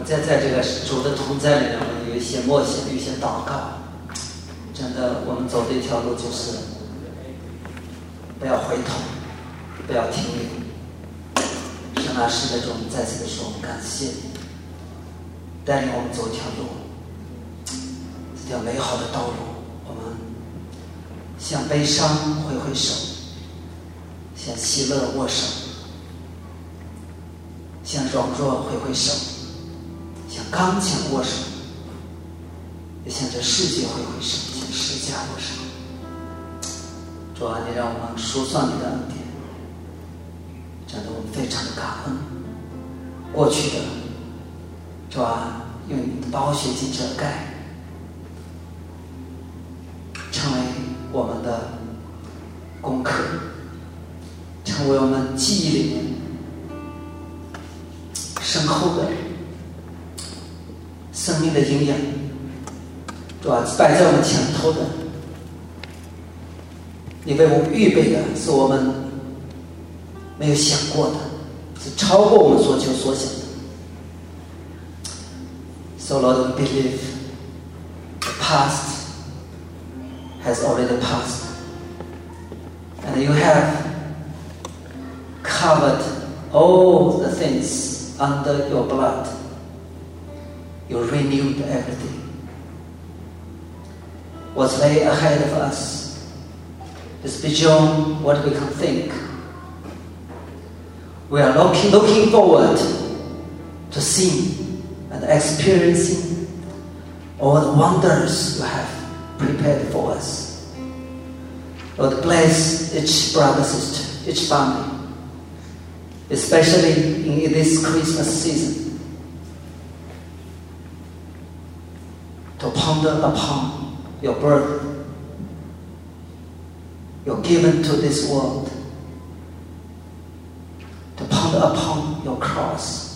在这个主的同在里面，我们有一些默想，有一些祷告。真的，我们走的一条路就是不要回头，不要停留。神啊，是的，主，我们再次的说，我们感谢你带领我们走一条路，这条美好的道路。我们向悲伤挥挥手，向喜乐握手，向软弱挥挥手，向刚强握手，也向这世界挥挥手，向世界握手。主啊，你让我们数算你的恩典，真的我们非常的感恩。过去的主啊，用你的宝血巾遮盖，成为我们的功课，成为我们记忆里面深厚的生命的营养。主啊，摆在我们前头的，你为我们预备的是我们没有想过的，是超过我们所求所想的。So Lord, we believe the past has already passed, and you have covered all the things under your blood. You renewed everything. What's lay ahead of us is beyond what we can think. We are looking forward to seeing and experiencing all the wonders you have prepared for us. Lord, bless each brother, sister, each family, especially in this Christmas season, to ponder upon your birth, you're given to this world, to ponder upon your cross,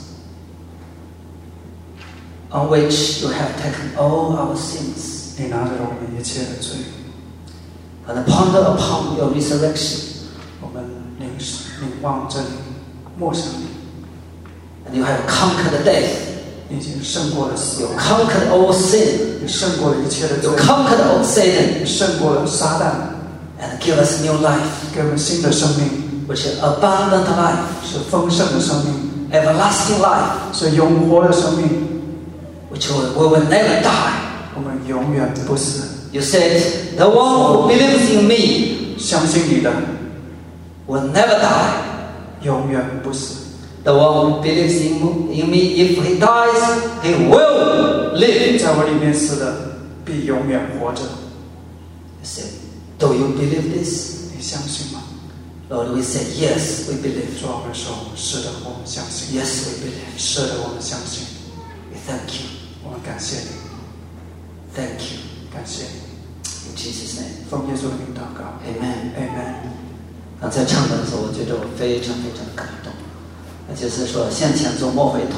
on which you have taken all our sins, 你拿着我们一切的罪， and ponder upon your resurrection, 我们凝望着你，默想你， and you have conquered death, 你已经胜过了死 you 亡， conquered all sin, 你胜过了一切的罪 you，conquered all Satan, 你胜过了撒旦， and give us new life, 给我们新的生命， which is abundant life, 是丰盛的生命， everlasting life, 是永活的生命， which we will never die. 我们永远不死。 You said, the one who believes in me 相信你的， will never die. 永远不死。 The one who believes in me, if he dies, he will live. 在我里面死的，必永远活着。 You said, do you believe this? 你相信吗？ Lord, we say, yes, we believe. 主，我们说是的，我们相信。 Yes, we believe. 是的，我们相信。 We thank you. 我们感谢你， Thank you. 感谢你。 In Jesus' name. 奉耶稣的名祷告 Amen. ，Amen。 刚才唱的时候，我觉得我非常非常的感动，那就是说向前走，莫回头。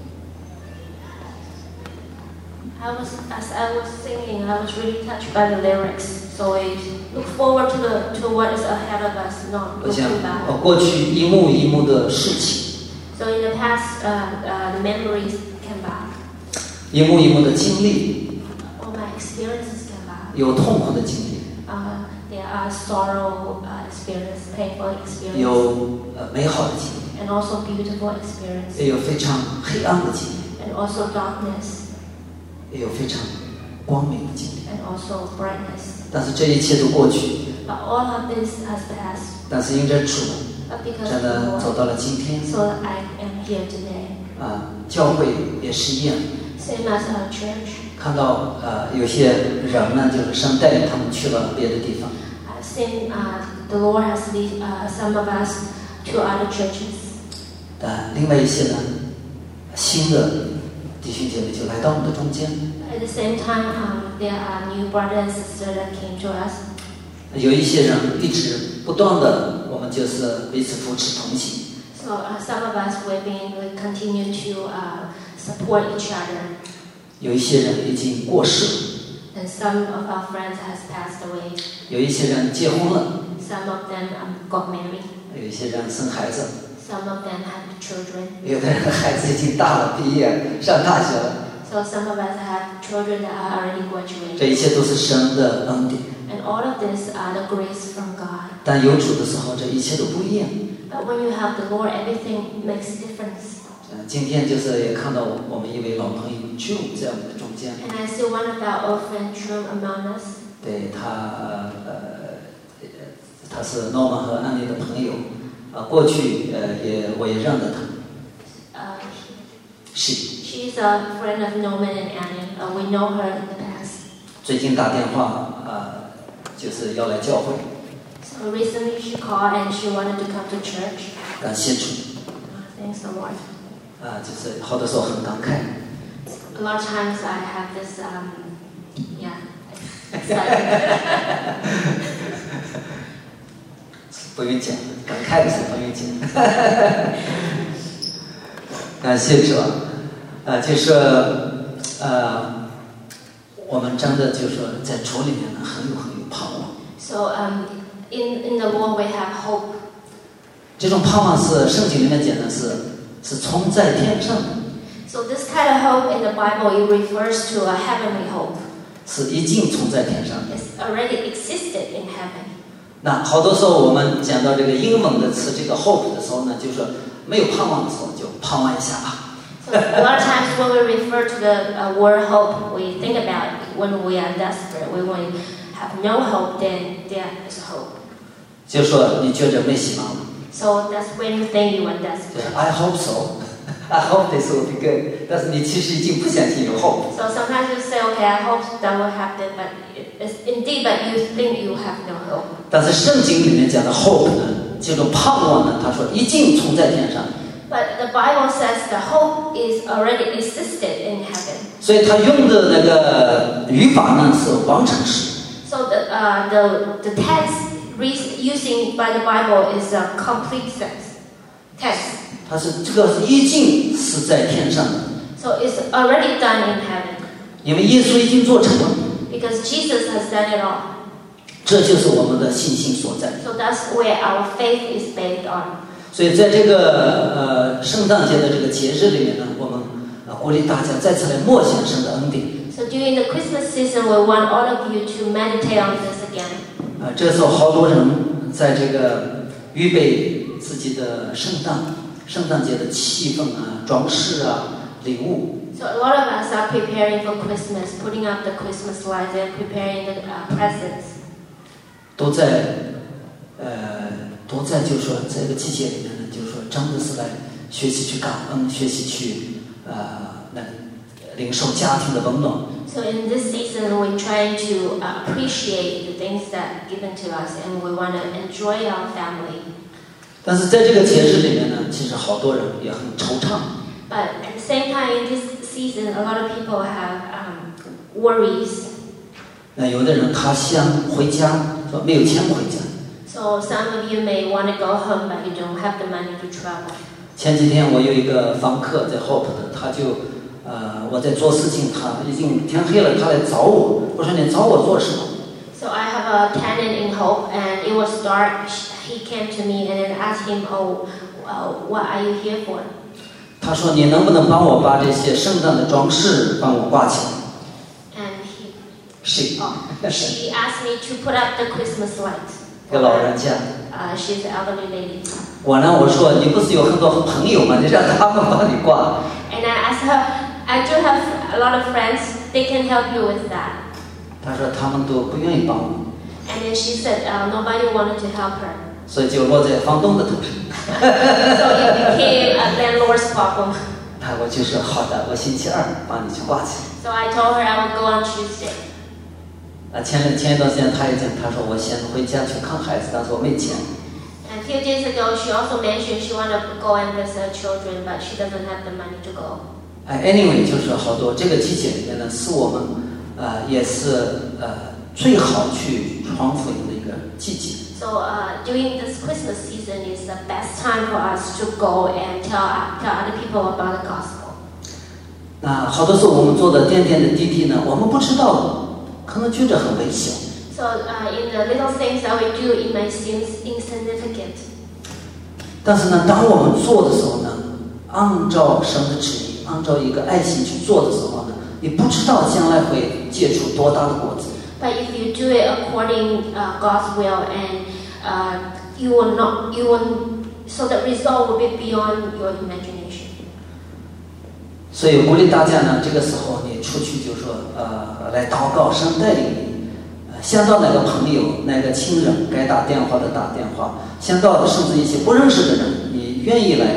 As I was singing, I was really touched by the lyrics. So we look forward to what is ahead of us, not 我想 looking back. 过去一幕一幕的事情， So in the past, the memories came back. 一幕一幕的经历， All my experiences came back. 有痛苦的经历， There are sorrow experience, painful experience, 有美好的经历， and also beautiful experience, 也有非常黑暗的经历， and also darkness, 也有非常光明的经历。 and also brightness. 但是这一切都过去， But all of this has passed. 但是因着主， But because 真 of 的 the 走 Lord, 到了今天 so that I am here today. 教会也是一样， Same as our church. 看到有些人呢，就是神带领他们去了别的地方， I've seen the Lord has led some of us to other churches. 另外一些呢，新的弟兄姐妹就来到我们的中间， At the same time, there are new brothers and sisters that came to us. 有一些人一直不断的，我们就是彼此扶持同行。 So some of us we continue to support each other. 有一些人已经过世了， And some of our friends has passed away. 有一些人结婚了， Some of them got married. 有一些人生孩子， Some of them have children. 有的人孩子已经大了，毕业上大学了。 So some of us have children that are already graduated. 这一切都是神的恩典。 And all of this are the grace from God. 但有主的时候，这一切都不一样。 But when you have the Lord, everything makes a difference. 今天就是也看到我们一位老朋友 Drew 在我们的中间。 And I see one of our old friends, Drew, among us. 对他是 Norman 和安妮的朋友，过去我也认得他。 She's a friend of Norman and Annie. We know her in the past. 最近打电话就是要来教会。 So recently she called and she wanted to come to church. 感谢主。 Thanks the Lord. 就是好多时候很感慨。 A lot of times I have this, excitement. 不用讲，感慨的时候不用讲。感谢主就是我们真的就是说在主里面呢很有盼望。 So in the Lord we have hope. 这种盼望是圣经里面讲的是从在天上。 So this kind of hope in the Bible it refers to a heavenly hope. 是已经从在天上。 It's already existed in heaven. 那好多时候我们讲到这个英文的词这个 hope 的时候呢，就是说没有盼望的时候就盼望一下吧。 So a lot of times when we refer to the word hope, we think about when we are desperate. When we have no hope, then there is hope. 就是说你觉着没希望了。 So that's when you think you are desperate. I hope so. I hope this will be good. 但是你其实已经不相信有 hope. So sometimes you say, okay, I hope that will happen, but you think you have no hope. 但是圣经里面讲的 hope 呢，这种盼望呢，他说已经从在天上。 But the Bible says the hope is already existed in heaven. 所以他用的那个语法呢是完成式。 So the tense using by the Bible is a complete tense. 它是这个已经是在天上的。 So it's already done in heaven. 因为耶稣已经做成了。 Because Jesus has done it all. 这就是我们的信心所在。 So that's where our faith is based on. 所以在这个圣诞节的这个节日里面呢，我们鼓励大家再次来默想神的恩典。 So during the Christmas season, we want all of you to meditate on this again. 这时候好多人在这个预备自己的圣诞节的气氛装饰礼物。 So a lot of us are preparing for Christmas, putting up the Christmas lights and preparing the presents. 都在就是说这个季节里面呢，就是说真的是来学习去感恩，学习去领受家庭的温暖。 So in this season, we're trying to appreciate the things that are given to us, and we want to enjoy our family. 但是在这个节日里面呢，其实好多人也很惆怅。 But at the same time, in this season, a lot of people have worries. 有的人他想回家，说没有钱回家。 So some of you may want to go home, but you don't have the money to travel. 前几天我有一个访客在 Hope 的，他就我在做事情，他已经天黑了，他来找我。我说你找我做什么？ So I have a tenant in Hope, and it was dark. He came to me and then asked him, what are you here for? 他说你能不能帮我把这些圣诞的装饰帮我挂起来？ And she asked me to put up the Christmas lights. 个老人家。 She's an elderly lady. 我说你不是有很多朋友吗？你让他们帮你挂。 And I asked her, I do have a lot of friends. They can help you with that. 他说他们都不愿意帮我。 And then she said, nobody wanted to help her. 所以就落在房东的头上。 So it became a landlord's problem. 我就说好的，我星期二帮你去挂起来。 So I told her I would go on Tuesday. 前一段时间他也讲，他说我先回家去看孩子，但是我没钱。 And a few days ago, she also mentioned she wanted to go and visit her children, but she doesn't have the money to go. Anyway， 就是好多这个季节里面呢，是我们也是最好去传福音的一个季节。 So during this Christmas season is the best time for us to go and tell other people about the gospel. 好多时候我们做的点点的滴滴呢，我们不知道，可能觉得很微小。 So in the little things that we do, it may seem insignificant. 但是呢，当我们做的时候呢，按照神的旨意，按照一个爱心去做的时候呢，你不知道将来会结出多大的果子。 But if you do it according God's will, and you will, so the result will be beyond your imagination. 所以鼓励大家呢，这个时候你出去就说来祷告，神带领你，想到哪个朋友、哪个亲人该打电话的打电话，想到甚至一些不认识的人，你愿意来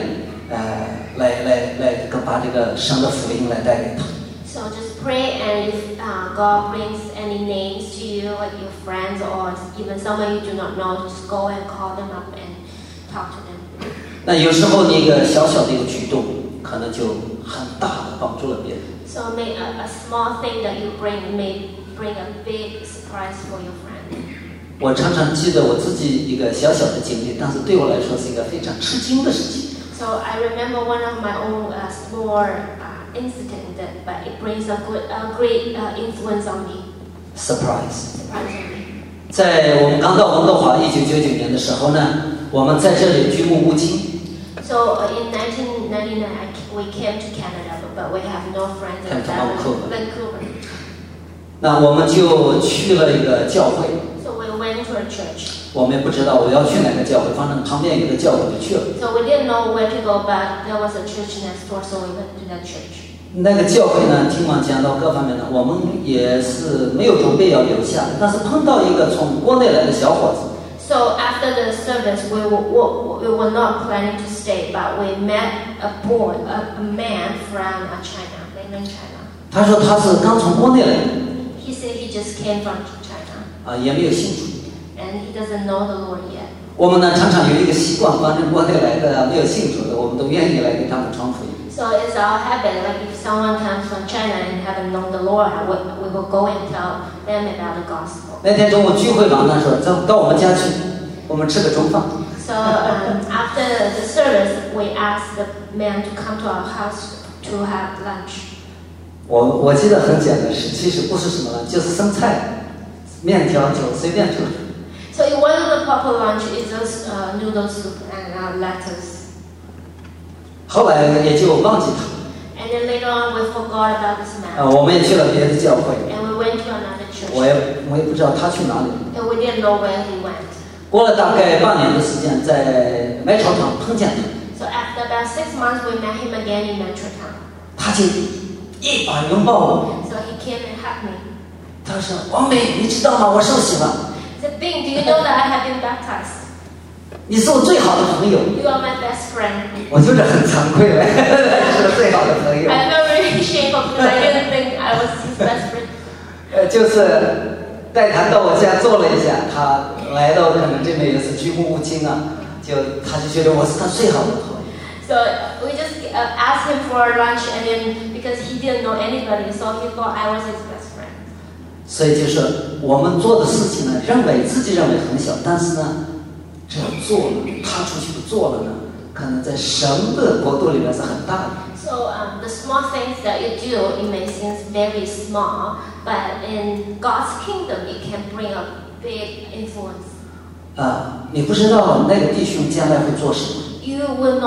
把这个神的福音来带给他。 So just pray, and if God brings any names to you, like your friends or even someone you do not know, just go and call them up and talk to them. 那有时候你一个小小的一个举动，可能就很大的帮助了别人。 So may a small thing that you bring may bring a big surprise for your friend. 我常常记得我自己一个小小的经历，但是对我来说是一个非常吃惊的事情。 So I remember one of my own small incident, but it brings a great influence on me. Surprise. Surprisingly. 在我们刚到温哥华1999年的时候呢，我们在这里居无无亲。 So in 1999, we came to Canada, but we have no friends in Vancouver. 那我们就去了一个教会。 So we went to a church. 我们也不知道我要去哪个教会，反正旁边有个教会就去了。 So we didn't know where to go, but there was a church next door, so we went to that church. 那个教会呢，听完讲到各方面的，我们也是没有准备要留下，但是碰到一个从国内来的小伙子。 So after the service, we were not planning to stay, but we met a man from China, mainland China. 他说他是刚从国内来的。 He said he just came from China. 也没有信主。 And he doesn't know the Lord yet. 我们呢常常有一个习惯，反正国内来的没有信主的，我们都愿意来给他们传福音。 So it's our habit, like if someone comes from China and haven't known the Lord, we will go and tell them about the gospel. 那天中午聚会完，他说走到我们家去，我们吃个中饭。 So after the service, we asked the man to come to our house to have lunch. 我记得很简单，其实不是什么了，就是生菜、面条就随便煮。 So one of the popular lunch is just noodle soup and lettuce. 后来也就忘记他。 And then later on, we forgot about this man. 我们也去了别的教会。 And we went to another church. 我也不知道他去哪里。 And we didn't know where he went. 过了大概半年的时间，在麦潮场碰见他。 So after about 6 months, we met him again in Metro Town. 他就一把拥抱我。 So he came and hugged me. 他说：“王美，你知道吗？我受洗了。” He said, Bing, do you know that I have been baptized? 你是我最好的朋友。 You are my best friend. 我就是很惭愧了，是最好的朋友。 I felt really shameful because I didn't think I was his best friend. 就是带他到我家坐了一下，他来到可能这边也是居无无亲啊，他就觉得我是他最好的朋友。 So we just asked him for lunch, and then because he didn't know anybody, so he thought I was his best friend. 所以就是我们做的事情呢，自己认为很小，但是呢，只要做了，踏出去做了呢，可能在神的国度里面是很大的。 So the small things that you do, it may seem very small, but in God's kingdom, it can bring a big influence. 你不知道那个弟兄将来会做什么。 You wouldn't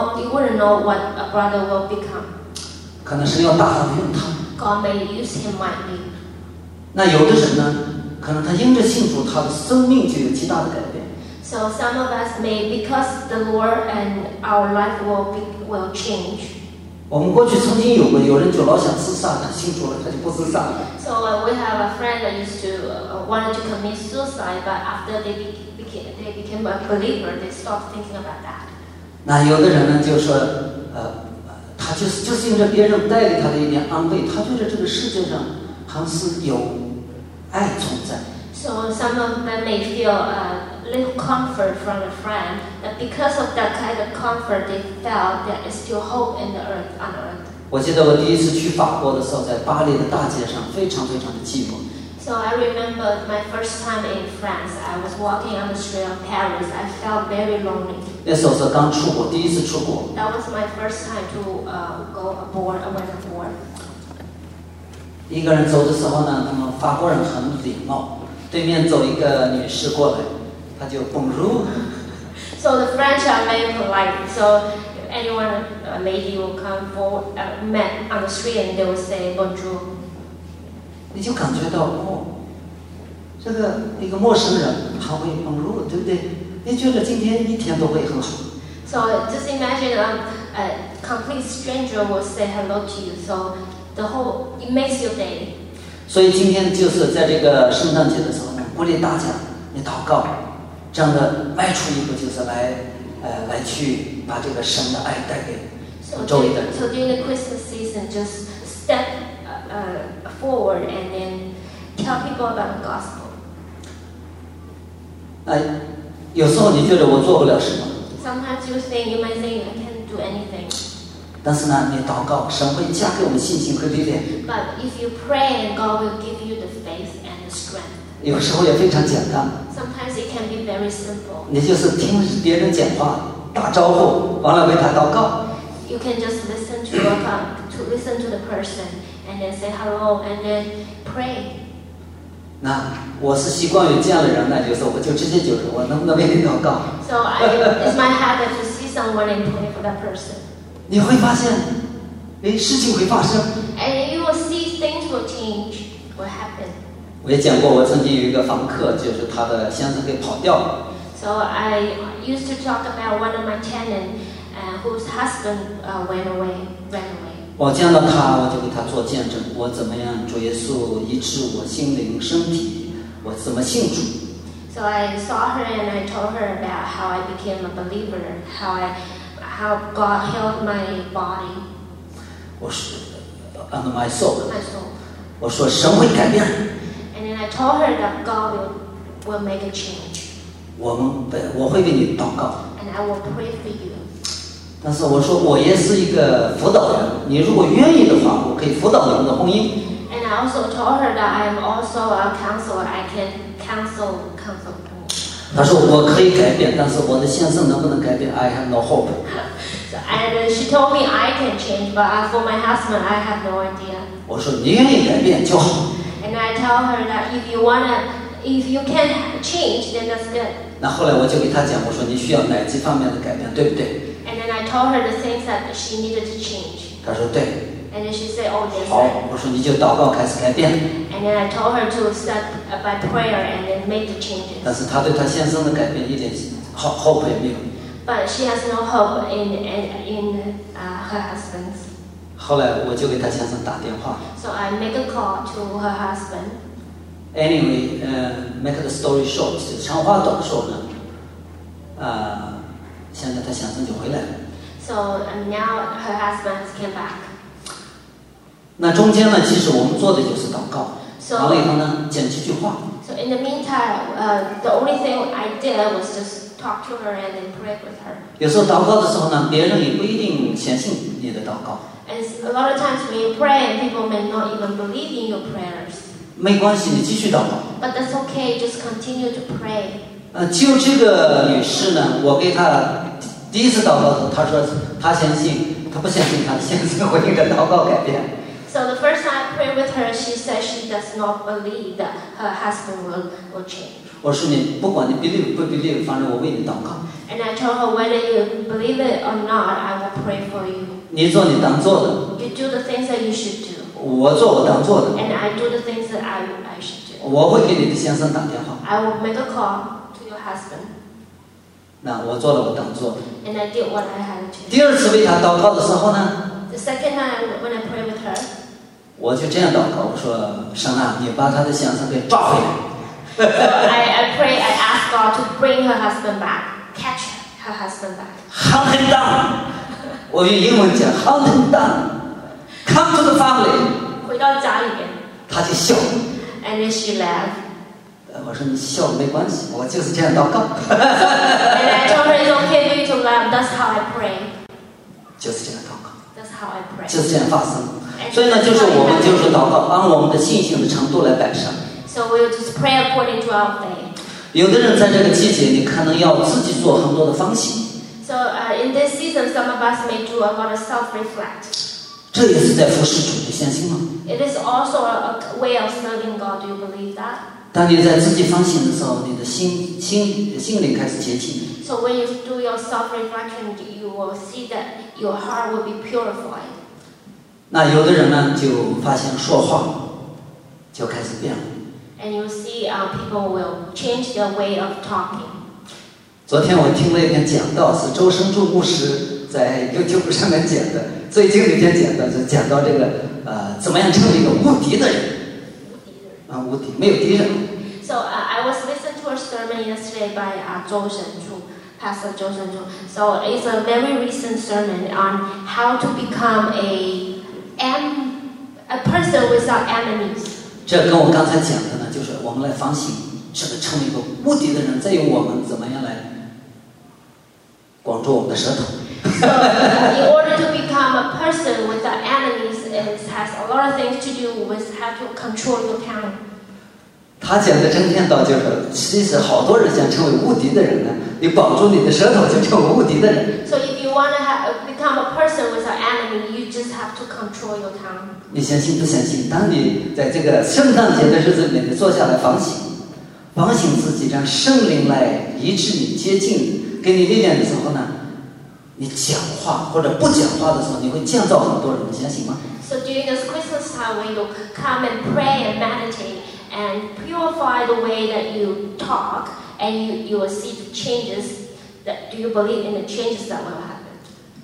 know what a brother will become. 可能是要大大的用他。 God may use him mightily. 那有的人呢，可能他因着信主，他的生命就有极大的改变。 So some of us may, because the Lord and our life will change. 我们过去曾经有人就老想自杀，他信主了，他就不自杀了。 So we have a friend that used to wanted to commit suicide, but after they became a believer, they stopped thinking about that. 那有的人呢，就说，他就是因着别人带给他的一点安慰，他觉得这个世界上还是有爱存在。 So some of them may feel a little comfort from a friend, that because of that kind of comfort they felt, there is still hope in the earth, on earth. 我记得我第一次去法国的时候，在巴黎的大街上，非常非常的寂寞。 So I remember my first time in France. I was walking on the street of Paris. I felt very lonely. 那时候是刚出国，第一次出国。 That was my first time to go abroad. I went abroad. 一个人走的时候呢，他们法国人很礼貌。对面走一个女士过来，他就bonjour。 So the French are very polite. So if anyone, a lady will come forward, met on the street and they will say bonjour. 你就感觉到这个一个陌生人还会bonjour，对不对？你觉得今天一天都会很好。 So just imagine a complete stranger will say hello to you. So it makes your day. 所以今天就是在这个圣诞节的时候呢，鼓励大家你祷告，这样的迈出一步，就是来去把这个神的爱带给周围的人。 So during the Christmas season, just step forward and then tell people about the gospel. 有时候你觉得我做不了什么。 Sometimes you might think I can't do anything. 但是呢，你祷告，神会加给我们信心和力量。 But if you pray, and God will give you the faith and the strength. 有时候也非常简单。 Sometimes it can be very simple. 你就是听别人讲话，打招呼，完了为他祷告。 You can just listen to the person, and then say hello, and then pray. 那我是习惯于这样的人呢，就是我就直接就是我能不能为你祷告？ So it's my habit to see someone and pray for that person. 你会发现，事情会发生。 And you will see things will change, will happen. 我也讲过，我曾经有一个房客，就是他的先生给跑掉了。 So I used to talk about one of my tenants whose husband ran away. 我见到他，我就给他做见证，我怎么样主耶稣医治我心灵身体，我怎么信主。 So I saw her and I told her about how I became a believer, how God healed my body. 我说 ，and my soul. My soul. 我说神会改变。 And then I told her that God will make a change. 我会为你祷告。 And I will pray for you. 但是我说我也是一个辅导人，你如果愿意的话，我可以辅导你们的婚姻。 And I also told her that I am also a counselor. I can counsel. 他说我可以改变，但是我的先生能不能改变 ？I have no hope. So, and she told me I can change, but for my husband, I have no idea. 我说你愿意改变就好。 And I tell her that if you can change, then that's good. 那后来我就给他讲，我说你需要哪几方面的改变，对不对？ And then I told her the things that she needed to change. 他说对。 And then she said, "Oh, yes." 好，我说你就祷告开始改变。 And then I told her to start by prayer and then make the changes. 但是他对他先生的改变一点hope也没有。 But she has no hope in her husband's. 后来我就给他先生打电话。 So I make a call to her husband. Anyway, make the story short， 就是长话短说呢，现在他先生就回来了。 So now her husband came back. 那中间呢，其实我们做的就是祷告， 完了以后呢，讲几句话。 So in the meantime, the only thing I did was just talk to her and then pray with her. 有时候祷告的时候呢，别人也不一定相信你的祷告。 And a lot of times when you pray, people may not even believe in your prayers. 没关系，你继续祷告。 But that's okay. Just continue to pray. 就这个女士呢，我给她第一次祷告的时候，她说她相信，她不相信她的先生会因着祷告改变。 So the first time I prayed with her, she said she does not believe that her husband will change. 我说你不管你 believe 不 believe， 反正我为你祷告。 And I told her whether you believe it or not, I will pray for you. 你做你当做的。 You do the things that you should do. 我做我当做的。 And I do the things that I should do. 我会给你的先生打电话。 I will make a call to your husband. 那我做了我当做的。 And I did what I had to. 第二次为他祷告的时候呢， The second time when I prayed with her, 我就这样祷告，我说神啊，你把他的先生给抓回来。 so I pray, I ask God to bring her husband back, catch her husband back. Hunt him down， 我用英文讲 hunt him down，come to the family。 回到家里面， 他就笑。 And then she laughed. 我说你笑没关系，我就是这样祷告。 And I told her it's okay for you to laugh. That's how I pray. 就是这样祷告。 That's how I pray. 就是这样发生。所以呢，就是我们就是祷告，按我们的信心的程度来摆上。 So we will just pray according to our faith. 有的人在这个季节，你可能要自己做很多的反省。 So in this season, some of us may do a lot of self-reflect. 这也是在服侍主，你相信吗？ It is also a way of serving God. Do you believe that? 当你在自己反省的时候，你的心灵开始洁净。 So So when you do your self-reflection, you will see that your heart will be purified. 那有的人呢，就发现说话就开始变了。 And you see people will change their way of talking. 昨天我听了一篇讲道，是周生柱牧师在 YouTube 上面讲的，最近的一篇讲道是讲到这个怎么样成为一个无敌的人。无敌，没有敌人。 So I was listening to a sermon yesterday by Zhou Shenchu, Pastor Zhou Shenchu. So it's a very recent sermon on how to become a person without enemies. 这跟我刚才讲的呢，就是我们来反省，这个成为一个无敌的人，再由我们怎么样来管住我们的舌头。 So in order to become a person without enemies, it has a lot of things to do with how to control your tongue. 他讲的真天道就是，其实好多人想成为无敌的人呢，你绑住你的舌头就成为无敌的人。 So if you want to become a person without enemy, you just have to control your tongue. 你相信不相信？当你在这个圣诞节的日子里面，你坐下来反省，反省自己，让圣灵来医治你、接近你、给你力量的时候呢，你讲话或者不讲话的时候，你会建造很多人，你相信吗？ So during this Christmas time, when you come and pray and meditate and purify the way that you talk, and you will see the changes. Do you believe in the changes that will happen?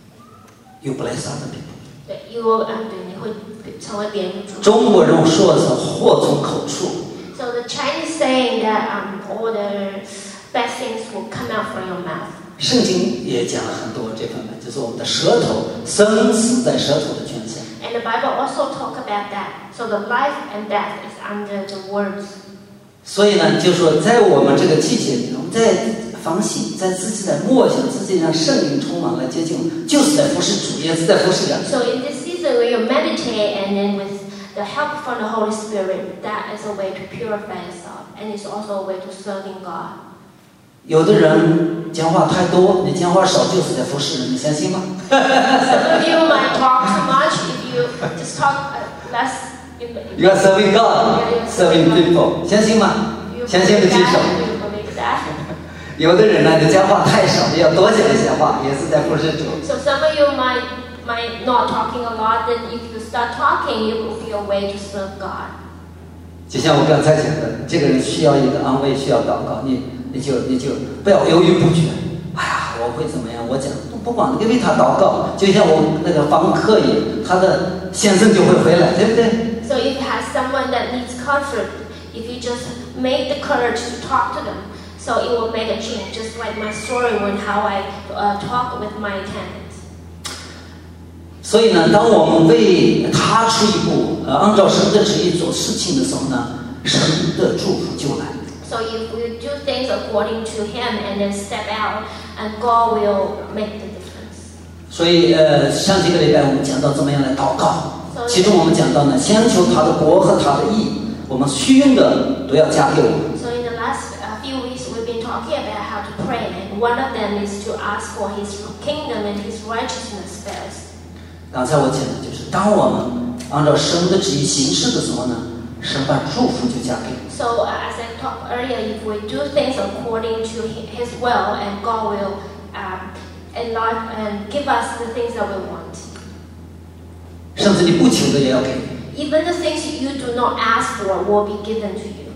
You bless other people. 对，你会成为别人的祝福。 中国人说的是祸从口出。 So the Chinese saying that all the bad things will come out from your mouth. 圣经也讲了很多这方面，就是我们的舌头，生死在舌头的权下。 And the Bible also talk about that. So the life and death is under the words. 所以呢，就说在我们这个季节里，我们在反省，在自己在默想，自己让圣灵充满来接近我们，就是在服侍主，也是在服侍人。 So in this season, when you meditate and then with the help from the Holy Spirit, that is a way to purify yourself, and it's also a way to serving God. 有的人讲话太多，你讲话少就是在服侍人，你相信吗？ Some of you might talk too much if you just talk less. You are serving God, serving people. 相信吗？相信的举手。有的人呢，你讲话太少，你要多讲一些话，也是在服侍主。 So some of you might not talking a lot. Then if you start talking, it will be a way to serve God. 就像我刚才讲的，这个人需要一个安慰，需要祷告，你就不要犹豫不决。哎呀，我会怎么样？我讲不管你为他祷告，就像我那个房客一样，他的先生就会回来，对不对？ So if you have someone that needs comfort, if you just make the courage to talk to them, so it will make a change. Just like my story when how I talk with my tenants. 所以呢，当我们为他出一步，按照神的旨意做事情的时候呢，神的祝福就来。 So if we do things according to Him and then step out, and God will make the difference. 所以上几个礼拜我们讲到怎么样来祷告，其中我们讲到呢，先求他的国和他的义，我们需用的都要加给我们。 So in the last few weeks we've been talking about how to pray, and one of them is to ask for His kingdom and His righteousness first. 刚才我讲的就是，当我们按照神的旨意行事的时候呢，神把祝福就加给我们。 So as I talked earlier, if we do things according to His will, and God will enlarge and give us the things that we want. 甚至你不求的也要给你。 Even the things you do not ask for will be given to you.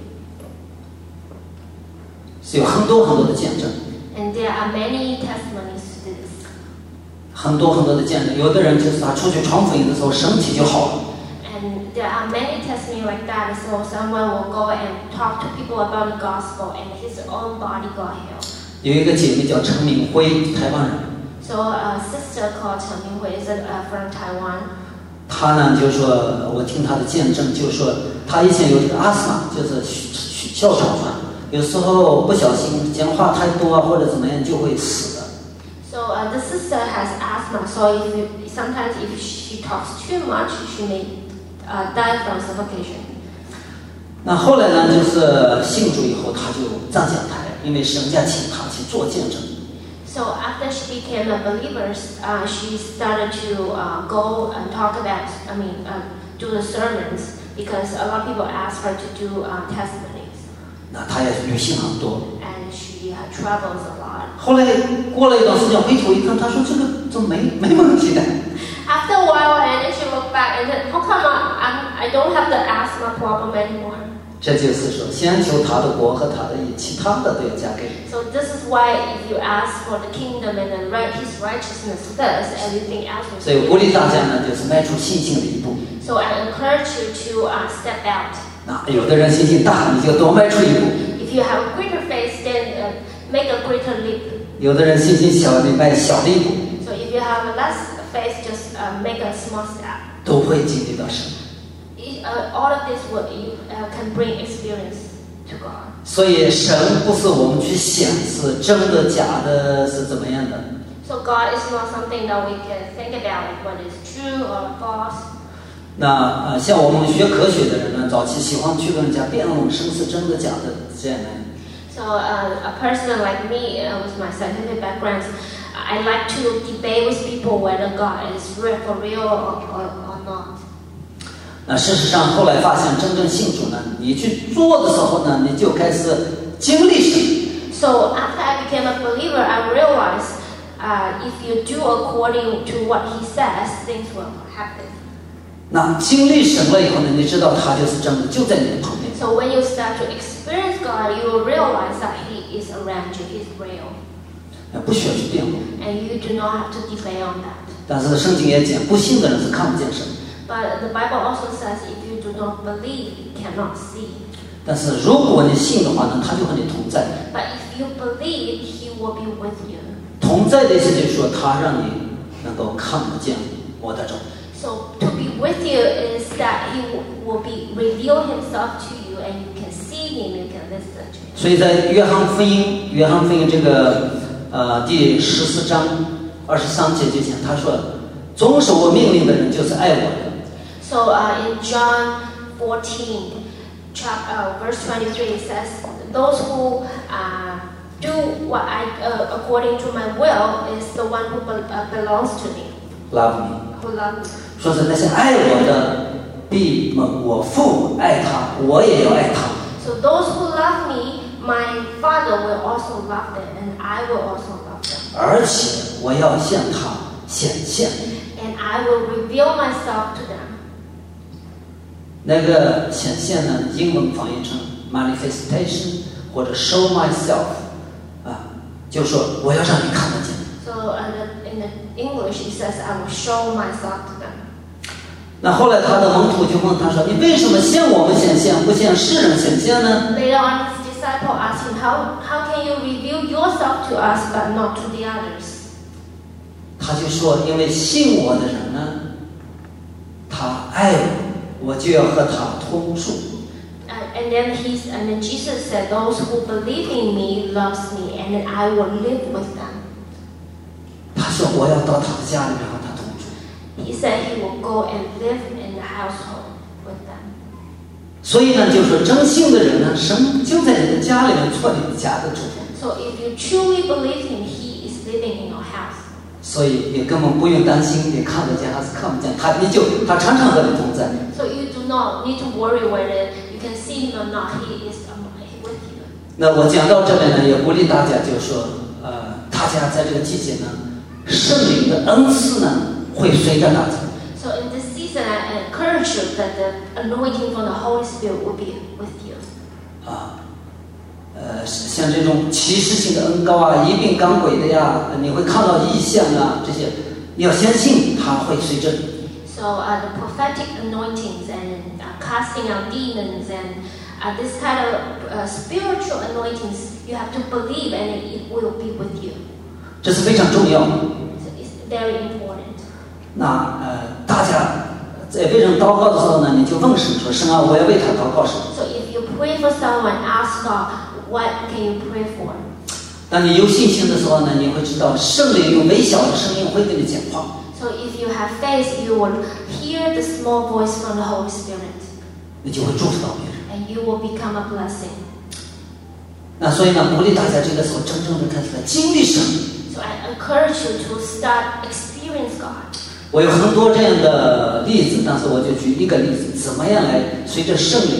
是有很多很多的见证， And there are many testimonies to this. 很多很多的见证。有的人就是他出去传福音的时候，身体就好了。 And there are many testimonies like that. So someone will go and talk to people about the gospel, and his own body got healed. 有一个姐妹叫陈明辉，台湾人。 So a sister called Chen Minghui is from Taiwan. 她呢就说，我听她的见证，就说她以前有这个阿斯玛，就是哮喘，有时候不小心讲话太多啊，或者怎么样就会死的。 So the sister has asthma. So sometimes if she talks too much, she may die from suffocation. 那后来呢，就是信主以后，她就站讲台，因为神家请她去做见证。 So after she became a believer, she started to go and talk about, do the sermons, because a lot of people ask her to do testimonies. 那他也旅行很多。 and she travels a lot. 后来过了一段时间回头一看，他说这个怎么没问题的？ After a while, and then she looked back and said, "How come I don't have the asthma problem anymore?" 这就是说，先求他的国和他的义，其他的都要加给你。 So this is why if you ask for the kingdom and then His righteousness first, everything else will 所以 be 鼓励 given. 大家呢，就是迈出信心的一步。 So I encourage you to step out. 那有的人信心大，你就多迈出一步； If you have greater faith, then make a greater leap. 有的人信心小，你迈小的一步， So if you have less faith, just make a small step. 都会经历到神。 All of this can bring experience to God. 所以神不是我们去想是真的假的，是怎么样的。 So God is not something that we can think about like what is true or false. 那像我们学科学的人呢，早期喜欢去跟人家辩论神是真的假的这样的。 So a person like me with my scientific background, I like to debate with people whether God is real for real or not. 那事实上后来发现，真正信主呢，你去做的时候呢，你就开始经历神。 So after I became a believer, I realized if you do according to what He says, things will happen. 那经历神了以后呢，你知道他就是真的，就在你的旁边。 So when you start to experience God, you will realize that He is around you, He's real. 不需要去辩论。 And you do not have to debate on that. 但是圣经也讲，不信的人是看不见神。 But the Bible also says if you do not believe, you cannot see. 但是如果你信的话呢，他就和你同在。 But if you believe, He will be with you. 同在的意思就是说，他让你能够看得见我的中。 So to be with you is that He will be reveal Himself to you, and you can see Him, you can listen to Him. 所以在约翰福音这个第14章23节就讲，他说，遵守我命令的人就是爱我的。 So in John 14, verse 23, it says, "Those who do what according to my will is the one who belongs to me, Love me， who love me." 说是那些爱我的，必蒙我父爱他，我也要爱他。 So those who love me, my Father will also love them, and I will also love them. 而且我要向他显现。 And I will reveal myself to them. 那个显现呢，英文翻译成 manifestation 或者 show myself， 就说我要让你看得见。 So in the English, it says, "I will show myself to them." 那后来他的门徒就问他说：“你为什么向我们显现，不向世人显现呢？” Later on, his disciple asked him, "How can you reveal yourself to us, but not to the others?" 他就说：“因为信我的人呢，他爱我，我就要和他同住。” And then Jesus said, "Those who believe in me loves me, and then I will live with them." 他说：“我要到他的家里面和他同住。” He said he will go and live in the household with them. 所以呢，就说真信的人呢，神就在你的家里面做你的家的主。 So if you truly believe him, he is living in your house. 所以也根本不用担心你看得见还是看不见他，他常常和你同在。 So you do not need to worry whether you can see him or not. He is with you. 那我讲到这里呢，也鼓励大家，就是说，大家在这个季节呢，圣灵的恩赐呢，会随着大家。 So in this season, I encourage you that the anointing from the Holy Spirit will be with you. 像这种启示性的恩膏啊，一并赶鬼的呀，你会看到异象啊，这些，你要相信它会随着你。 So the prophetic anointings and casting out demons and this kind of spiritual anointings, you have to believe, and it will be with you. 这是非常重要的。 So it's very important. 那大家在为人祷告的时候呢，你就问神说：“神啊，我要为他祷告什么？” So if you pray for someone, ask God, what can you pray for? 当你有信心的时候呢，你会知道圣灵用微小的声音会跟你讲话。 So if you have faith, you will hear the small voice from the Holy Spirit, 你就会祝福到别人。 and you will become a blessing. 那所以呢，鼓励大家这个时候真正的开始来经历神。 So I encourage you to start experience God. 我有很多这样的例子，但是我就举一个例子，怎么样来随着圣灵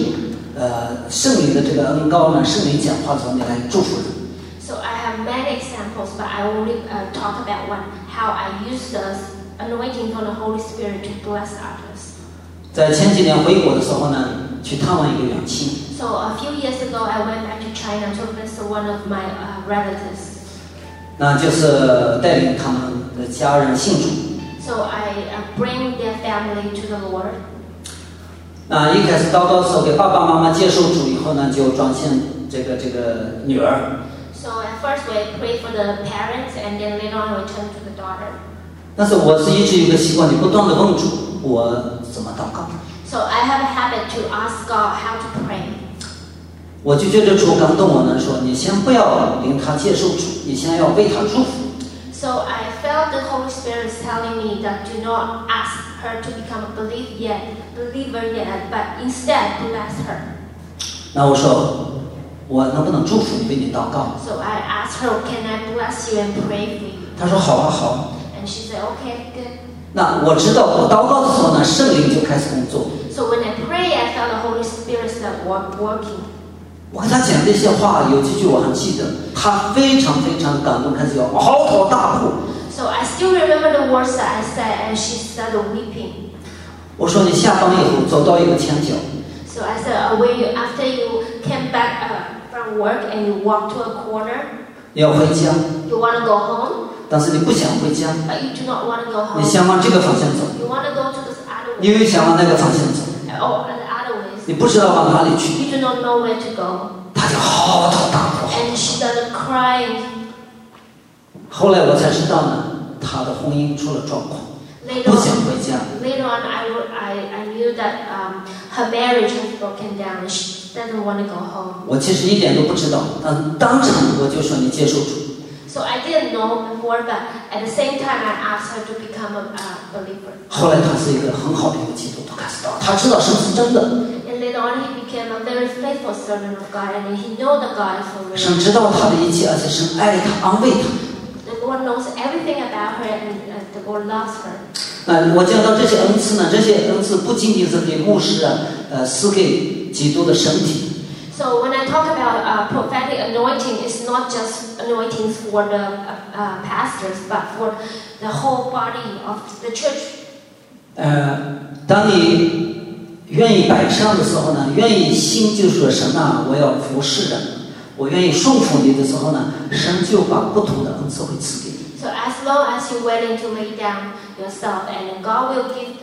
圣灵的这个恩膏呢，圣灵讲话的时候，你来祝福人。 So I have many examples, but I only talk about one. How I use the anointing from the Holy Spirit to bless others. 在前几年回国的时候呢，去探望一个远亲。 So a few years ago, I went back to China to visit one of my relatives. 那就是带领他们的家人信主。 So I bring their family to the Lord. 那一开始祷告的时候，给爸爸妈妈接受主以后呢，就转向这个女儿。 So at first we pray for the parents, and then later on we turn to the daughter. 但是我是一直有个习惯，你不断的问主，我怎么祷告。 So I have a habit to ask God how to pray. 我就觉得主感动我呢，说你先不要令他接受主，你先要为他祝福。 So I felt the Holy Spirit is telling me that do not ask her to become a believer yet, but instead bless her. 那我说，我能不能祝福你，为你祷告？ So I asked her, can I bless you and pray for you? 他说好啊，好啊。 And she said, okay, good. 那我知道我祷告的时候呢，圣灵就开始工作。 So when I pray, I felt the Holy Spirit started working. 我跟他讲这些话，有几句我还记得，他非常非常感动，开始要嚎啕大哭。 So I still remember the words that I said, and she started weeping. 我说你下班以后走到一个墙角。 So I said, after you came back from work and you walk to a corner, 你要回家， you want to go home, 但是你不想回家， but you do not want to go 你 home. 想往这个方向走， You want to go to this other 你 way, 又想往那个方向走， or the other ways. 你不知道往哪里去， You do not know where to go. 他就嚎啕大哭。 And she started crying. 后来我才知道呢，他的婚姻出了状况， Later 不想回家。 on, I knew that her marriage has broken down. She doesn't want to go home. 我其实一点都不知道，但当场我就说你接受主。 So I didn't know before, but at the same time, I asked her to become a believer. 后来他是一个很好的一个基督徒，开始祷，他知道什么是真的， And later on, he became a very faithful servant of God, and he knew that God is for 神 real. 知道他的一切，而且神爱他，安慰他。 The Lord knows everything about her, and the Lord loves her. 那我讲到这些恩赐呢，这些恩赐不仅仅是给牧师赐给基督的身体。 So when I talk about prophetic anointing, it's not just anointings for the pastors, but for the whole body of the church. 当你愿意摆上的时候呢，愿意心就说神啊，我要服侍人，我愿意顺服你的时候呢，神就把不同的恩赐会赐给你。 So as long as you're willing to lay down yourself, and God will give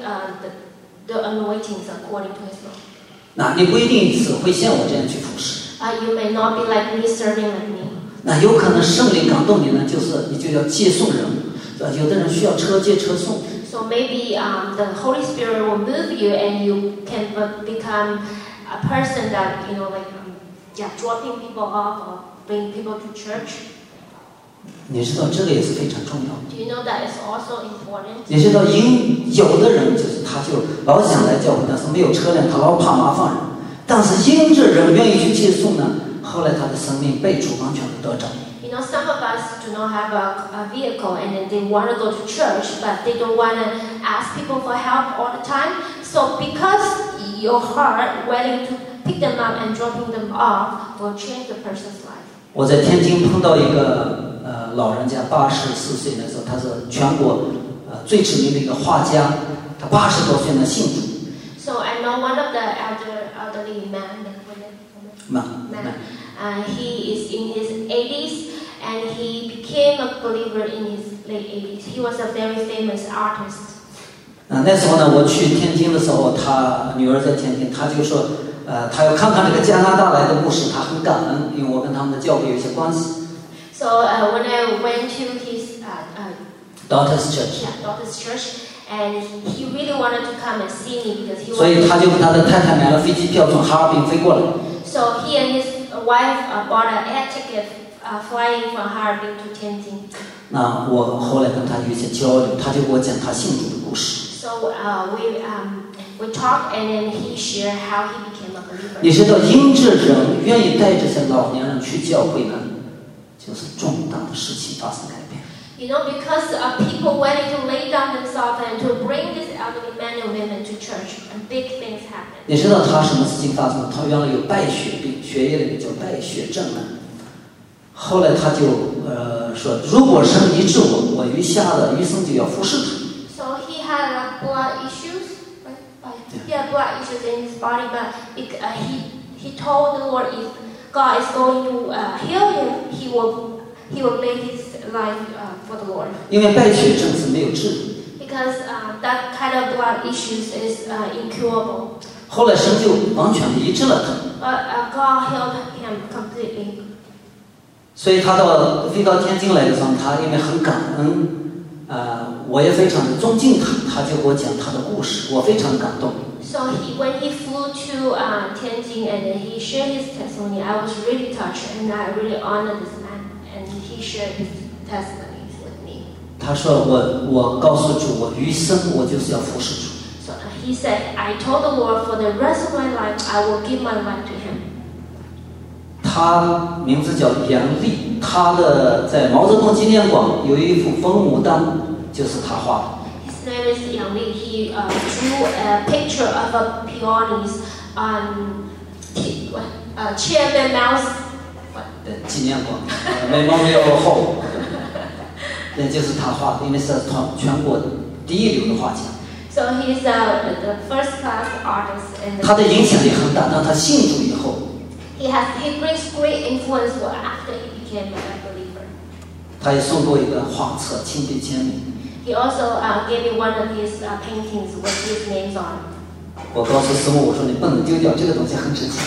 the anointings according to His will. 那你不一定只会像我这样去服侍。 You may not be like me, serving like me. 那有可能圣灵感动你呢，就是你就要接送人，有的人需要车接车送。 So maybe the Holy Spirit will move you, and you can become a person that dropping people off or bring people to church. 你知道这个也是非常重要的。 Do you know that is also important? 你知道有的人就是他就老想来教会，但是没有车辆，他老怕麻烦人。但是因着人愿意去接送呢，后来他的生命被主完全的得着。 You know, some of us do not have a vehicle, and then they want to go to church, but they don't want to ask people for help all the time. So because your heart willing to pick them up and dropping them off will change the person's life. 我在天津碰到一个老人家，84岁的时候，他是全国最知名的一个画家，他80多岁呢信主。 So I know one of the elderly man. He is in his 80s, and he became a believer in his late 80s. He was a very famous artist. 那时候呢，我去天津的时候，他女儿在天津，他就说，他要看看这个加拿大来的牧师，他很感恩，因为我跟他们的教会有一些关系。 So when I went to his daughter's church. daughter's church, and he really wanted to come and see me because he 所以 was. 他就跟他的太太买了飞机票，从哈尔滨飞过来。 So he and his wife bought an air ticket flying from Harbin to Tianjin. 那我后来跟他有一些交流，他就给我讲他信主的故事。 So we talked, and then he shared how he became a believer. 你知道，因着人愿意带这些老年人去教会呢，就是重大的事情发生改变。 You know, because people willing to lay down themselves and to bring these elderly men and women to church, and big things happen. 你知道他什么事情发生？他原来有败血病，血液里面叫败血症呢。后来他就说，如果神医治我，我余下的余生就要服侍他。 So he had blood issues, right? Yeah, blood issues in his body, but he told the Lord if God is going to heal him, he will lay his life for the Lord. 因为败血症是没有治的。 Because that kind of blood issues is incurable. 后来神就完全的医治了他。 But God healed him completely. 所以他飞到天津来的时候，他因为很感恩，我也非常的尊敬他，他就给我讲他的故事，我非常感动。 So when he flew to Tianjin and he shared his testimony, I was really touched and I really honored this man, and he shared his testimonies with me. 他说我告诉主，我余生我就是要服侍主。 So he said, I told the Lord for the rest of my life, I will give my life to him. 他名字叫杨丽，他的在毛泽东纪念馆有一幅风牡丹，就是他画的。 His name is Yang Li. He drew a picture of a peonies on Chairman Mao's 纪念馆，Memorial Hall， 那就是他画的，因为是全国第一流的画家。 So he's the first class artist. 他的影响力很大，当他信主以后。 He brings great influence after he became a believer. 他也送过一个画册，亲笔签名。 He also gave me one of his paintings with his names on. 我告诉师母，我说你不能丢掉，这个东西很值钱。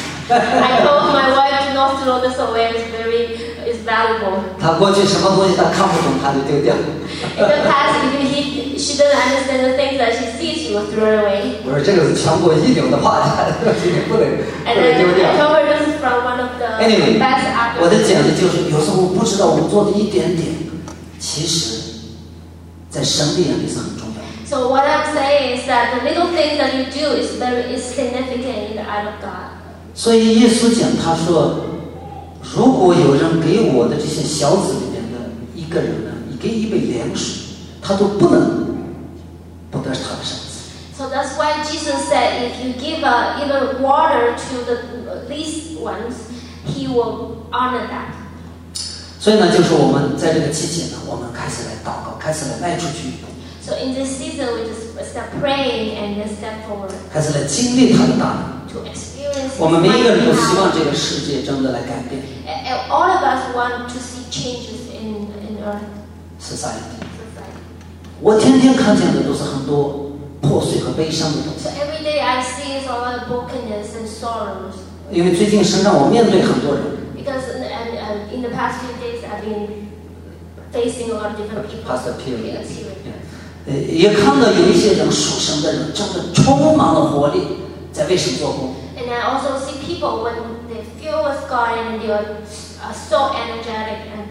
I told my wife not to throw this away. It's valuable. 他过去什么东西他看不懂，他就丢掉。 In the past, she doesn't understand the things that she sees, she will throw it away. 我说这个是全国一流的画家，你不能丢掉。 I told her this is from one of the best artists. 我的讲的就是，有时候我不知道我们做的一点点，其实，在神的眼里是很重要的。 So what I'm saying is that the little things that you do is significant in the eye of God. 所以耶稣讲，他说，如果有人给我的这些小子里面的一个人呢，你给一杯凉水，他都不能不得他的赏赐。 So that's why Jesus said, if you give even water to the least ones, He will honor that. 所以呢，就是我们在这个期间呢，我们开始来祷告，开始来迈出去一步。 So in this season, we just start praying and then step forward. 开始来经历他的大能。 To experience. 我们每一个人都希望这个世界真的来改变。 And all of us want to see changes in Earth. Society. 我天天看见的都是很多破碎和悲伤的东西。 So every day I see is a lot of brokenness and sorrows. 因为最近神让我面对很多人。 Because in the past few days I've been facing a lot of different people. Past period. 也看到有一些人属神的人，真的充满了活力，在为神做工。 And I also see people when they feel with God and they are so energetic and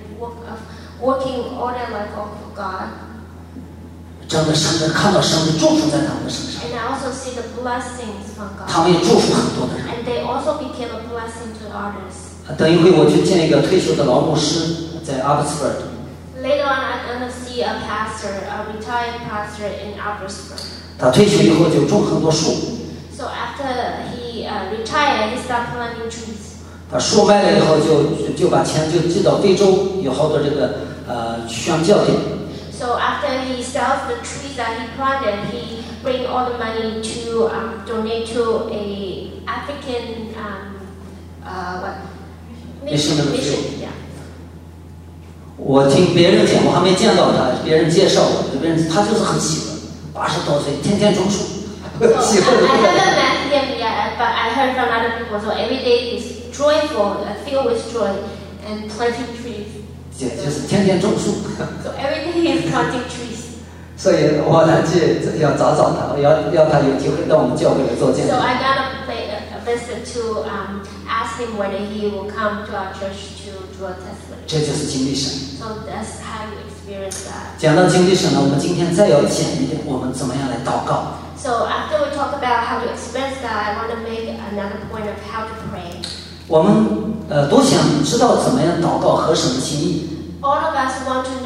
working all their life for God. 真的神的看到神的祝福在他们的身上。 And I also see the blessings from God. 他们也祝福很多的人。 And they also became a blessing to others. 等一会我去见一个退休的老牧师，在 Abbotsford。 Later on, I'm going to see a retired pastor in Abbotsford. 他退休以后就种很多树。 So after he retired, he started planting trees. 他树卖了以后就把钱就寄到非洲，有好多这个宣教的。 So after he sells the trees that he planted, he bring all the money to donate to a African mission. Yeah. 我听别人讲，我还没见到他，别人介绍我，别人他就是很喜乐，80多岁，天天种树。 So I haven't met him yet, but I heard from other people. So every day he's joyful, filled with joy, and planting trees. 就是天天种树。 So every day he's planting trees. 所以我呢要找他，要他有机会到我们教会来做见证。 So I gotta pay a visit to ask him whether he will come to our church to do a testimony. 这就是经历神。 So that's how you experience that. 讲到经历神呢，我们今天再要讲一点，我们怎么样来祷告。 So after we talk about how to experience God, I want to make another point of how to pray. 我们都想知道怎么样祷告合神的心意。 All of us want to know how to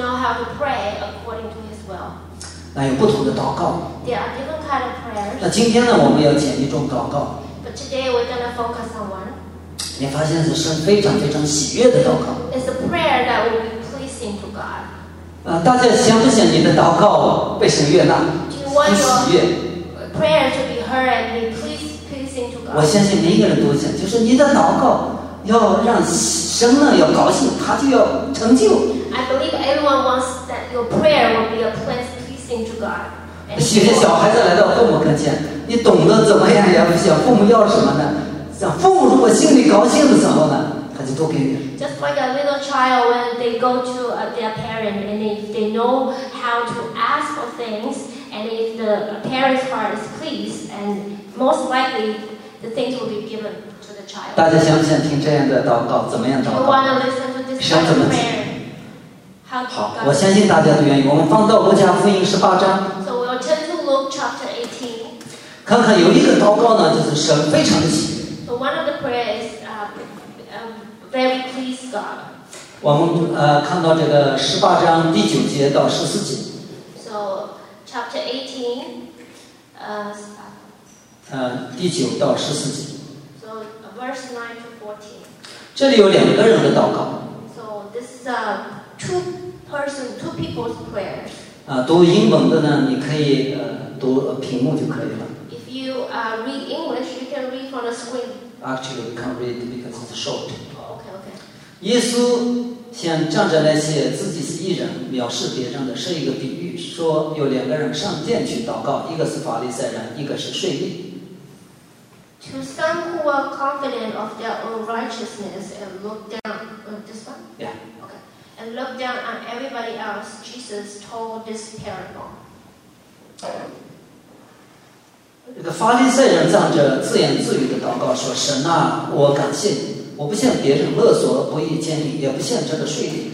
to pray according to His will. 那有不同的祷告。 There are different kind of 那 prayers, 今天呢，我们要讲一种祷告， but today we're going to focus on one. 你发现是神非常非常喜悦的祷告。 It's a prayer that will be pleasing to God. 大家想不想你的祷告被神悦纳， Do you want 很喜悦？ your prayer to be heard and be pleasing to 我 God? 相信每一个人都想，就是你的祷告要让神呢要高兴，他就要成就。 I believe everyone wants that your prayer will be a pleasing to God. And 有些小孩子来到父母跟前，你懂得怎么样也不想父母要什么呢？让父母如果心里高兴的时候呢，他就都给你。 just like a little child when they go to their parent and if they know how to ask for things and if the parent's heart is pleased and most likely the things will be given to the child. 大家想不想听这样的祷告？怎么样 Do 祷 you 告？ want to listen to this 神 kind 怎么 of 讲？ prayer? How 好， God 我相信大家都愿意。我们放到路加福音18章， So we'll turn to Luke chapter 18. 看看有一个祷告呢，就是神非常的喜悦。 So one of the prayers very pleased God. 我们看到这个18章第9节到14节， So chapter 18, 第9到14节， so verse 9 to 14. 这里有2个人的祷告。 So this is two people's prayers. 读英文的呢，你可以读屏幕就可以了。 If you read English, you can read from the screen. Actually, we can't read because it's short. Okay. 耶稣向站着那些自己是义人藐视别人的是一个比喻，说有2个人上殿去祷告，一个是法利赛人，一个是税吏。 To some who are confident of their own righteousness and look down, this one? Yeah. Okay. And look down on everybody else, Jesus told this parable. 这个法利赛人站着自言自语的祷告说：“神啊，我感谢你，我不向别人勒索不义奸淫，也不向这个税吏。”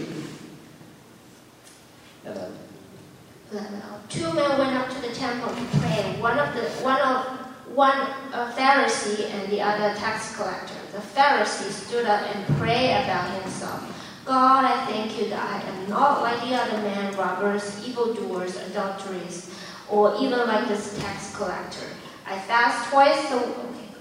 Two men went up to the temple to pray. One a Pharisee and the other tax collector. The Pharisee stood up and prayed about himself. God, I thank you that I am not like the other men, robbers, evildoers, adulterers, or even like this tax collector. I fast twice a week.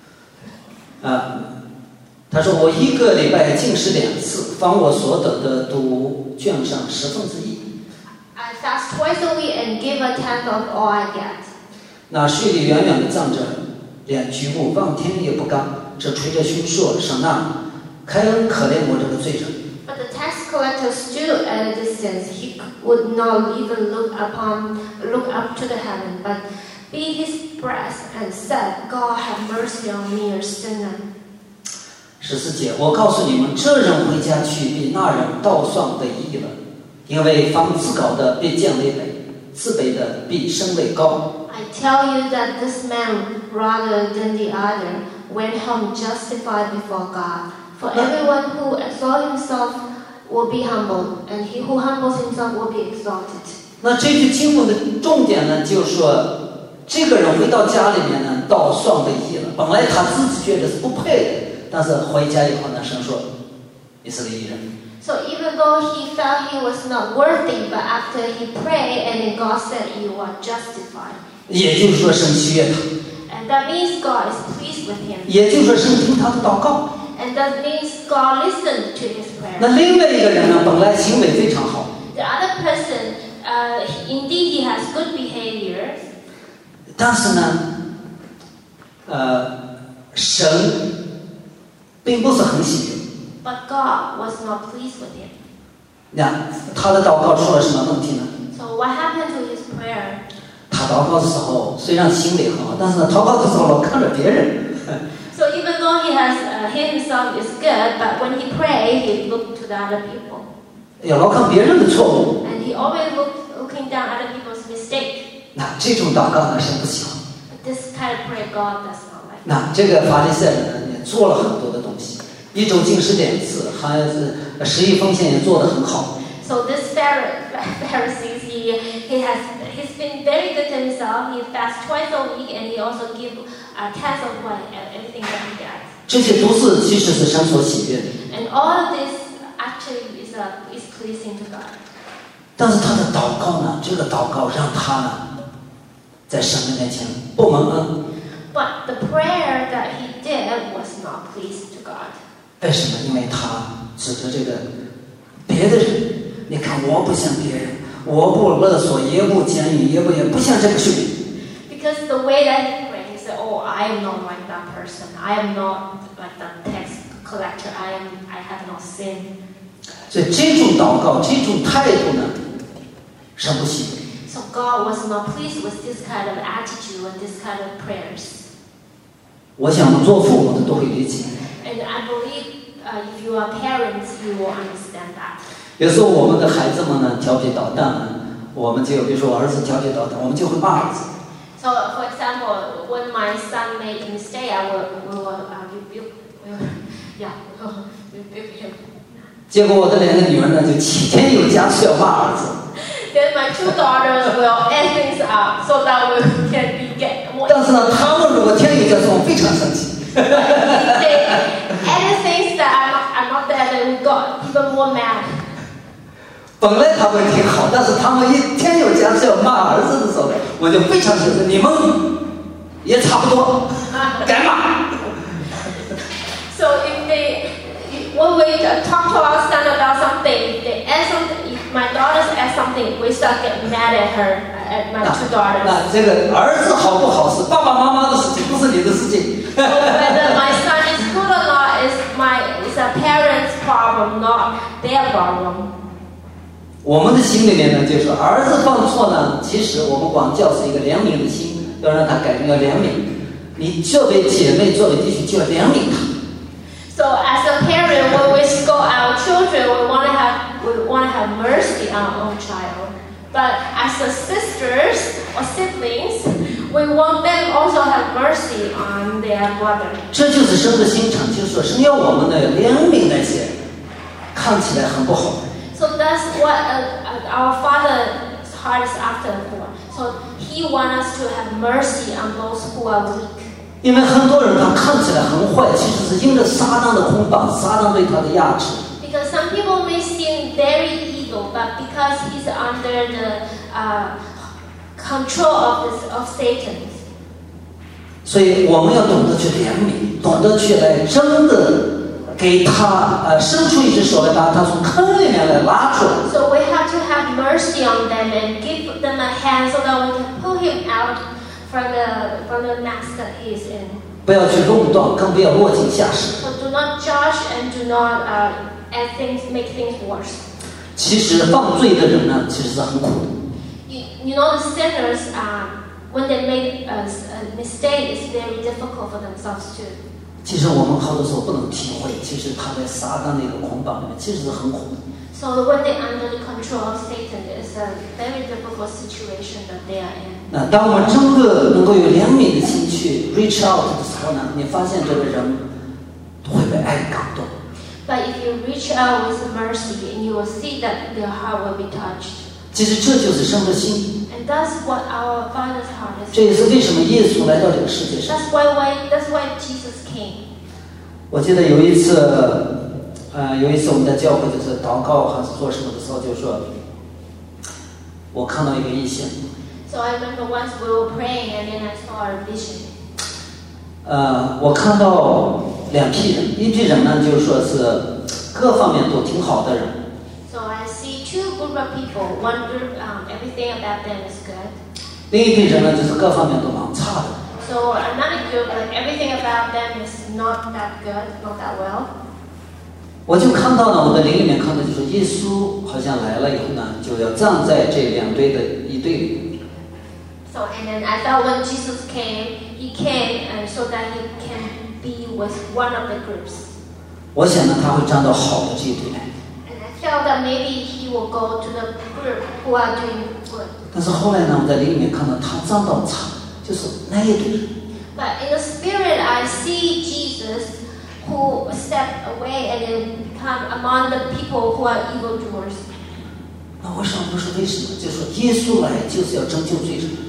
他说：“我1个礼拜禁食2次，凡我所得的都捐上1/10。” I fast twice a week and give a tenth of all I get. 那税吏远远地站着，连举目望天也不敢，只吹着胸说：“神啊，开恩可怜我这个罪人。” But the tax collector stood at a distance. He would not even look up to the heaven, but beat his breast and said, God have mercy on me, a sinner. 14节，我告诉你们，这人回家去比那人倒算为义了，因为凡自高的必降为卑，自卑的必升为高。 I tell you that this man, rather than the other, went home justified before God. For everyone who exalts himself will be humbled, and he who humbles himself will be exalted. 那这句经文的重点呢，就是说，这个人回到家里面呢，倒算为义了。本来他自己觉得是不配的，但是回家以后呢，神说你是个义人。 So even though he felt he was not worthy, but after he prayed, and then God said, "You are justified." 也就是说，神喜悦他， And that means God is pleased with him. 也就是说，神听他的祷告。 And that means God listened to his prayer. 那另外一个人呢，本来行为非常好， The other person, indeed, he has good behavior, 但是呢，神并不是很喜悦。 but God was not pleased with him. 那他的祷告出了什么问题呢？ So what happened to his prayer? 他祷告的时候虽然心里很好，但是呢，祷告的时候老看着别人。 So even though he himself is good, but when he prayed, he looked to the other people. 要老看别人的错误， And he always looking down other people's mistake. 那这种祷告呢，神不喜欢。 But this kind of prayer God does not like. 那这个法利赛人呢，也做了很多的东西，1周禁食2次，还是11奉献也做得很好。 So this Pharisees, he's been very good to himself. He fasts twice a week, and he also give a tenth of everything that he does. 这些都是其实是神所喜悦的。 And all of this actually is pleasing to God. 但是他的祷告呢，这个祷告让他呢，在神的面前不蒙恩。 But the prayer that he did was not pleased to God. 为什么？因为他指着这个别的人，你看我不像别人，我不勒索，也不奸淫，也不像这个税吏。 Because the way that he prayed, he said, "Oh, I am not like that person. I am not like that tax collector. I have no sin." 所以这种祷告，这种态度呢，神不喜悦。 So God was not pleased with this kind of attitude and this kind of prayers. 我想做父母的都会理解。 And I believe if you are parents, you will understand that. 有时候我们的孩子们呢调皮捣蛋呢，我们就比如说我儿子调皮捣蛋，我们就会骂儿子。 So, for example, when my son made a mistake, I will rebuke him. 结果我的两个女儿呢，就7天有加是要骂儿子。 Then my 2 daughters will add things up so that we can get more. 但是呢，他们如果天有加是，我非常生气。 They added things that are not there, then we got even more mad. 本来他们挺好，但是他们一天有加是要骂儿子的时候，我就非常生气。你们也差不多，该骂。 So when we talk to our son about something, they add something. If my daughters add something, we start getting mad at her, at my 2 daughters. 那这个儿子好不好是爸爸妈妈的事情，不是你的事情。 So whether my son is good or not is a parent's problem, not their problem. 我们的心里面呢，就是说儿子犯错呢，其实我们管教是一个怜悯的心，要让他改正，要怜悯。你作为姐妹，作为弟兄，就要怜悯他。 So as a parent, when we scold our children, we want to have mercy on our own child. But as a sisters or siblings, we want them also have mercy on their brother. 这就是神的心肠，就是说神要我们的怜悯那些看起来很不好的。 So that's what our Father's heart is after for. So He wants us to have mercy on those who are weak. 因为很多人他看起来很坏，其实是因着撒旦的捆绑，撒旦对他的压制。 Because some people may seem very evil, but because he's under the control of Satan. 所以我们要懂得去怜悯，懂得去来真的给他伸出一只手来，把他从坑里面来拉出来。 So we have to have mercy on them and give them a hand so that we can pull him out from the mess that he is in. 不要去论断，更不要落井下石。 So do not judge and do not make things worse. 其实犯罪的人呢，其实是很苦的。 You know the sinners, when they make a mistake, it's very difficult for themselves too. 其实我们好多时候不能体会，其实他在撒旦那个捆绑里面，其实是很苦的。 So when they're under the control of Satan, it's a very difficult situation that they are in. 那当我们真的能够有怜悯的心去 reach out 的时候呢，你发现这个人会被爱感动。 But if you reach out with mercy, and you will see that their heart will be touched. 其实这就是神的心。 And that's what our Father's heart is. 这也是为什么耶稣来到这个世界上。 That's why Jesus came. 我记得有一次我们在教会就是祷告还是做什么的时候，就说，我看到一个异象。 So I remember once we were praying, and then I saw a vision. 我看到2批人，一批人呢就是说是各方面都挺好的人。 So I see 2 group of people. One group, everything about them is good. 另一批人呢就是各方面都蛮差的。 So another group, everything about them is not that good, not that well. 我就看到呢，我的灵里面看到就是耶稣好像来了以后呢，就要站在这2队的一队里。 So and then I thought when Jesus came, He came and so that He can be with one of the groups. 我想呢，他会站到好的这一队来。 And I felt that maybe He will go to the group who are doing good. 但是后来呢，我在灵里面看到他站到差，就是那一队人。 But in the spirit, I see Jesus who stepped away and then become among the people who are evildoers. 那我想不是为什么，就是说耶稣来就是要拯救罪人。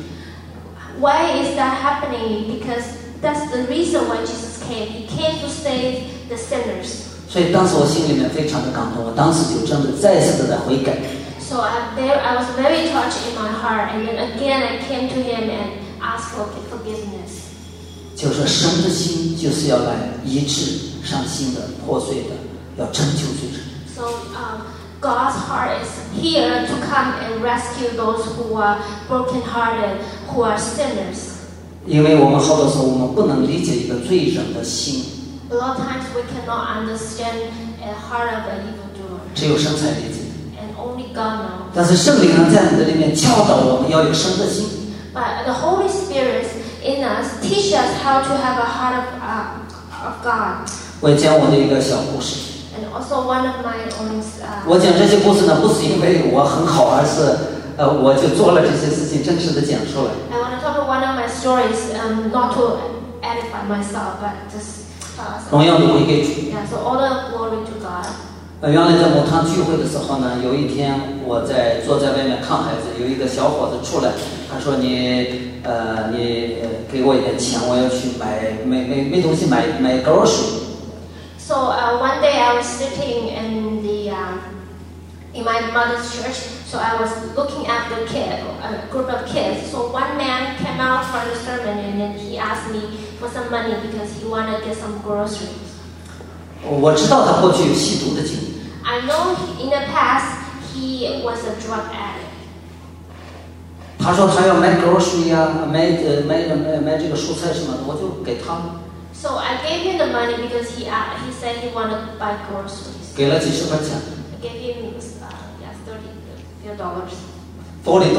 Why is that happening? Because that's the reason why Jesus came. He came to save the sinners. 所以当时我心里面非常的感动，我当时就真的再次的在悔改。 So I was very touched in my heart, and then again I came to him and asked for forgiveness. 就是说神的心就是要来医治伤心的、破碎的，要拯救罪人。 So God's heart is here to come and rescue those who are brokenhearted, who are sinners. 因为我们好多时候我们不能理解一个罪人的心， A lot of times we cannot understand the heart of an evildoer, 只有神才理解。 and only God knows. 但是圣灵呢，在我们的里面教导我们要有神的心。 But the Holy Spirit in us teach us how to have a heart of God. 我也讲我的一个小故事。 And also one of my own. 我讲这些故事呢，不是因为我很好，而是我就做了这些事情，真实的讲出来。 I want to talk about one of my stories, not to edify myself, but just. 荣耀都归给主。 Yeah, so all the glory to God. 原来在某堂聚会的时候呢，有一天我坐在外面看孩子，有一个小伙子出来，他说你给我一点钱，我要去没东西买grocery。 So one day I was sitting in my mother's church, so I was looking at a group of kids. So one man came out for the sermon and then he asked me for some money because he wanted to get some groceries. 我知道他过去有吸毒的经历。 I know in the past he was a drug addict. 他说他要买 grocery 啊，买这个蔬菜什么的，我就给他了。 So I gave him the money because he said he wanted to buy groceries. 给了几十块钱。 I gave him $40.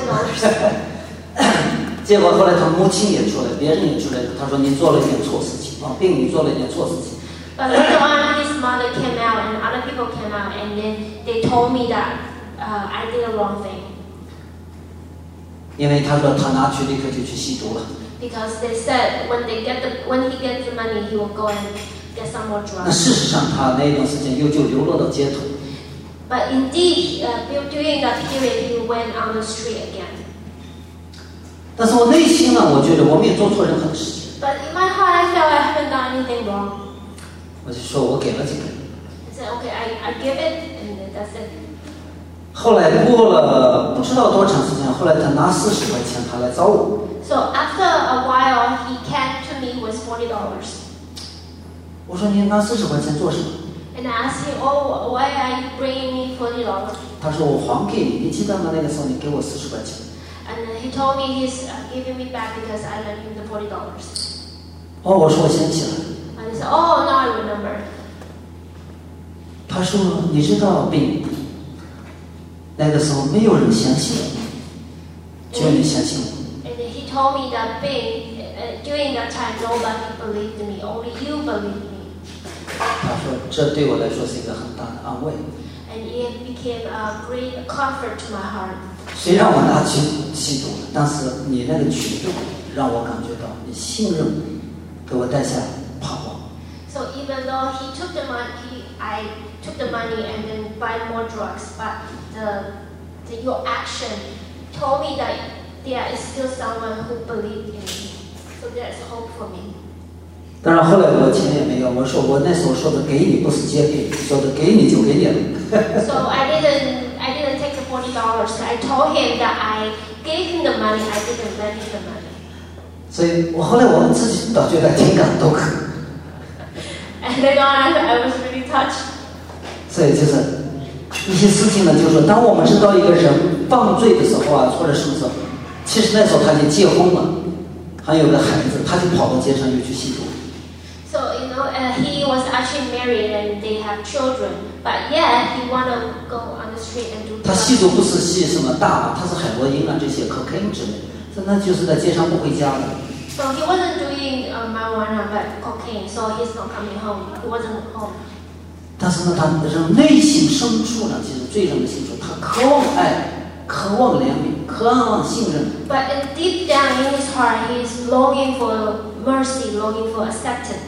$40. 结果后来他母亲也出来，别人也出来，他说你做了一件错事情，并你做了一件错事情。 But later on, his mother came out and other people came out, and then they told me that I did the wrong thing. 因为他说他拿去立刻就去吸毒了。 Because they said when he gets the money, he will go and get some more 那 drugs. 事实上他那一段时间就流落到街头。 But indeed, during that period, he went on the street again. 但是我内心呢，我觉得我没有做错任何的事情。 But in my heart, I felt I haven't done anything wrong. 我就说我给了这个。 I said, okay, I give it, and then that's it. 后来过了不知道多长时间，后来他拿40块钱，他来找我。 So after a while, he came to me with $40. 我说你拿40块钱做什么？ And I asked him, oh, why are you bringing me $40? 他说我还给你，你记得吗？那个时候你给我40块钱。 And he told me he's giving me back because I lent him the $40. 哦，我说我想起来了。 And he said, oh, now I remember. 他说你知道病，那个时候没有人相信我，只有你相信我。 And he told me that during that time, nobody believed me. Only you believed me. 他说这对我来说是一个很大的安慰。 And it became a great comfort to my heart. 虽然我拿去吸毒了，但是你那个举动让我感觉到你信任，给我带下盼望。 So even though he took the money, I took the money and then buy more drugs. But your action told me that there is still someone who believed in me. So there's hope for me. 当然后来我钱也没有，我说我那时候说的给你不是借给，说的给你就给你了。 So I didn't take the $40. I told him that I gave him the money. I didn't lend him the money. 所以我后来我自己倒觉得挺感动。 And later on, I was really touched. 所以就是一些事情呢，就是说，当我们知道一个人犯罪的时候啊，或者什么时候，其实那时候他已经结婚了，还有个孩子，他就跑到街上又去吸毒。 So he was actually married and they have children, but yet he wanted to go on the street and do. 他吸毒不是吸什么大麻，他是海洛因啊这些 cocaine 之类的，那就是在街上不回家的。 So he wasn't doing marijuana but cocaine, so he's not coming home. He wasn't home. 但是呢，他人内心深处呢，其实罪人的心处，他渴望爱，渴望怜悯，渴望信任。 But deep down in his heart, he is longing for mercy, longing for acceptance.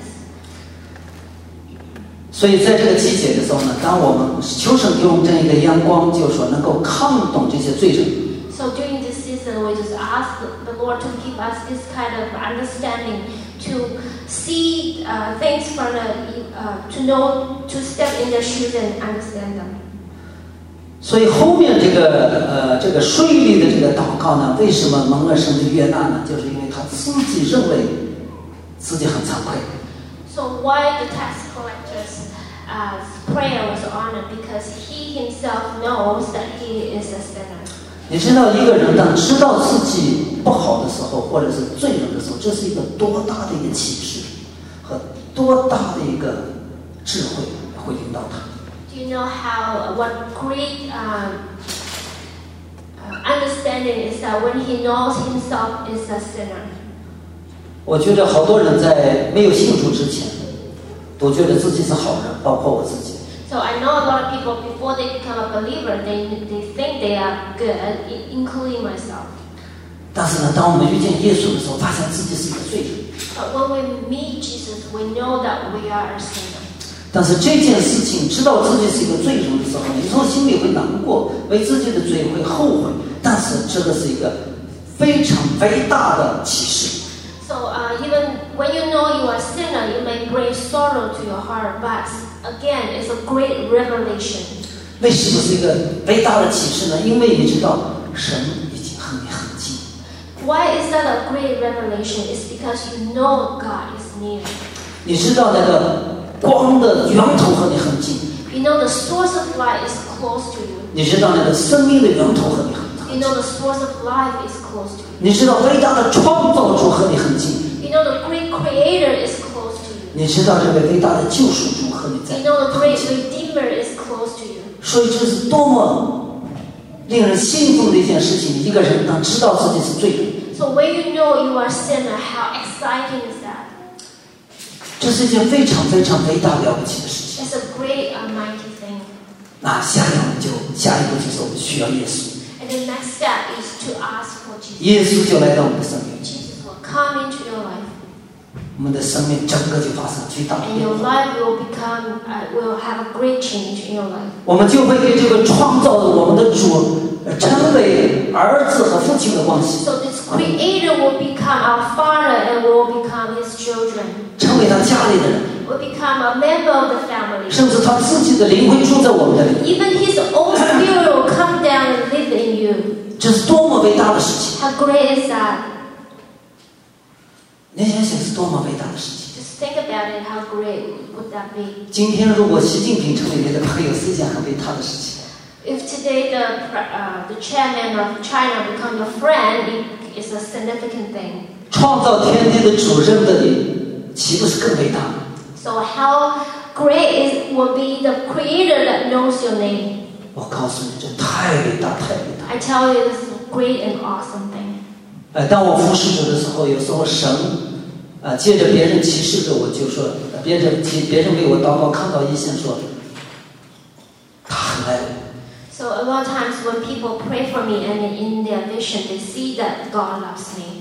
所以在这个季节的时候呢，当我们求神给我们这样一个阳光，就是说能够看懂这些罪人。 So during this season, we just ask the Lord to give us this kind of understanding, to see things to know, to step in their shoes and understand them. 所以后面这个税吏的这个祷告呢，为什么蒙了神的悦纳呢？就是因为他自己认为自己很惭愧。 So why the tax collector's prayer was honored? Because he himself knows that he is a sinner. 你知道一个人当知道自己不好的时候，或者是罪人的时候，这是一个多大的一个启示和多大的一个智慧会引导他。 Do you know what great understanding is that when he knows himself is a sinner? 我觉得好多人在没有信主之前，都觉得自己是好人，包括我自己。 So I know a lot of people before they become a believer, they think they are good, including myself. 但是呢，当我们遇见耶稣的时候，发现自己是一个罪人。 But when we meet Jesus, we know that we are a sinner. 但是这件事情，知道自己是一个罪人的时候，有时候心里会难过，为自己的罪会后悔。但是这个是一个非常伟大的启示。 So even when you know you are a sinner, you may bring sorrow to your heart, but again, it's a great revelation. 为什么是一个伟大的启示呢？因为你知道，神已经和你很近。 Why is that a great revelation? It's because you know God is near. 你知道那个光的源头和你很近。 You know the source of light is close to you. 你知道那个生命的源头和你很近。 You know the source of life is close to you. 你知道伟大的创造主和你很近。 You know the great Creator is close to you. 你知道这位伟大的救赎主和你在。 You know the great Redeemer is close to you. 所以这是多么令人兴奋的一件事情！一个人当知道自己是罪人。 So when you know you are a sinner, how exciting is that? 这是一件非常非常伟大了不起的事情。 It's a great, mighty thing. 那下一步就是我们需要耶稣。 And the next step is to ask for Jesus. 耶稣就来到我们的生命， Jesus will come into your life, 我们的生命整个就发生巨大的 and 变 your 化。 life will have a great change in your life. 我们就会给这个创造我们的主成为儿子和父亲的关系， So this Creator will become our Father and will become His children. 成为他家里的人， Will become a member of the family. 甚至他自己的灵会住在我们的里面。 Even His own Spirit will come down and live in you. 这是多么伟大的事情！ How great is that? 你想想是多么伟大的事情！ Just think about it. How great would that be? 今天如果习近平成为你的朋友，是一件很伟大的事情。 If today the chairman of China become your friend, it's a significant thing. 创造天地的主认得你，岂不是更伟大？ So how great will be the Creator that knows your name? 我告诉你，这太伟大，太伟大！ I tell you, this is a great and awesome thing. 当我服侍主的时候，有时候神借着别人启示着我，就说别人为我祷告，看到异象，说他很爱我。 So a lot of times when people pray for me and in their vision, they see that God loves me.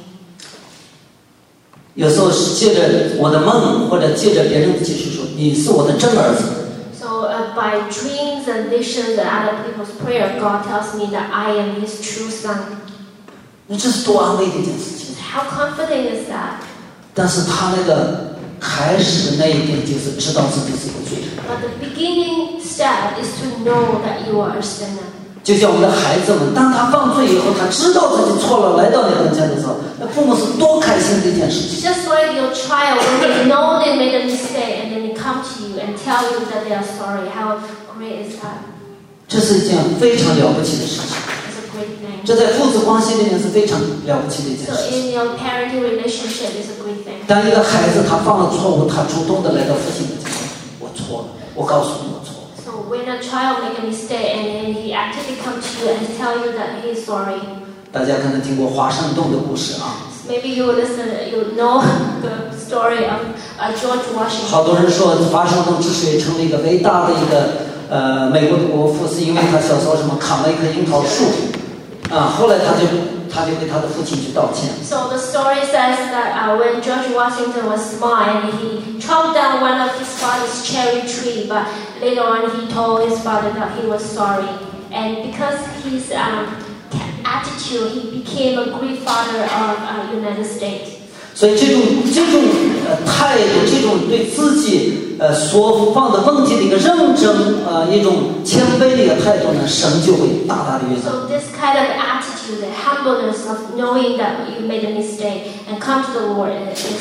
有时候是借着我的梦，或者借着别人的启示说你是我的真儿子。 So by dreams and visions and other people's prayer, God tells me that I am His true son. 那这是多安慰的一件事情。 How comforting is that? 但是他那个开始的那一点，就是知道自己是个罪人。 But the beginning step is to know that you are a sinner. 就像我们的孩子们，当他犯罪以后，他知道自己错了，来到你跟前的时候，那父母是多开心的一件事情。 Just like your child, when they know they made a mistake and then they come to you and tell you that they are sorry, how great is that? 这是一件非常了不起的事情。 It's a great thing. 这在父子关系里面是非常了不起的一件 So 事情。 in your parenting relationship, it's a great thing. 当一个孩子他犯了错误，他主动的来到父亲的前面，我错了，我告诉你我错了。 So when a child make a mistake and then he actively come to you and tell you that he is sorry. 大家可能听过华盛顿的故事啊， Maybe you know the story of George Washington. 好多人说华盛顿之所以成为一个伟大的一个美国的国父，是因为他小时候什么砍了一棵樱桃树，后来他就给他的父亲去道歉。 So the story says that when George Washington was small and he chopped down one of his father's cherry tree, but later on he told his father that he was sorry. And because his attitude, he became a great father of United States. 所以这种态度，这种对自己所放的问题的一个认真一种谦卑的一个态度呢，神就会大大的悦纳。 So this kind of attitude, the humbleness of knowing that you made a mistake and come to the Lord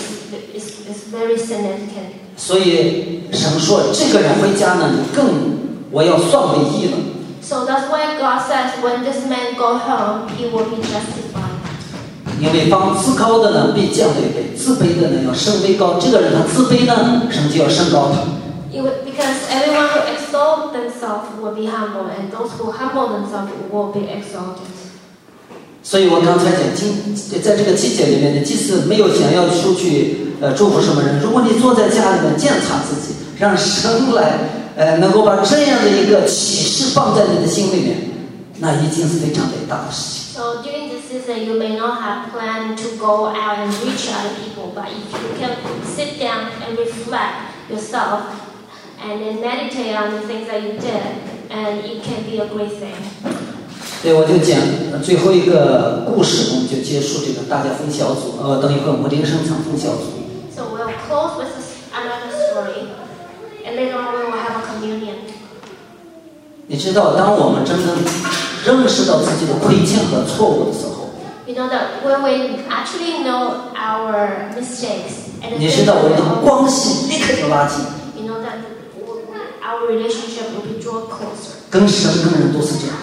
is very significant. 所以神说这个人回家呢，我要算为义了。 So that's why God says when this man go home, he will be justified. 因为放自高的呢必降为卑，自卑的呢要升为高。这个人他自卑呢，神就要升高他。 Because everyone who exalt themselves will be humble, and those who humble themselves will be exalted. 所以我刚才讲，在这个季节里面呢，即使没有想要出去祝福什么人，如果你坐在家里面检查自己，让神来能够把这样的一个启示放在你的心里面，那已经是非常伟大的事情。 So during this season, you may not have planned to go out and reach other people, but if you can sit down and reflect yourself and then meditate on the things that you did, and it can be a great thing. 对，我就讲最后一个故事，我们就结束这个大家分小组。等一会儿我们铃声场分小组。 So we'll close with another story, and later on we will have a communion. 你知道，当我们真正认识到自己的亏欠和错误的时候， You know that when we actually know our mistakes, and 你知道我们的关系立刻就拉近。 you know that our relationship will be drawn closer. 跟神跟人都是这样。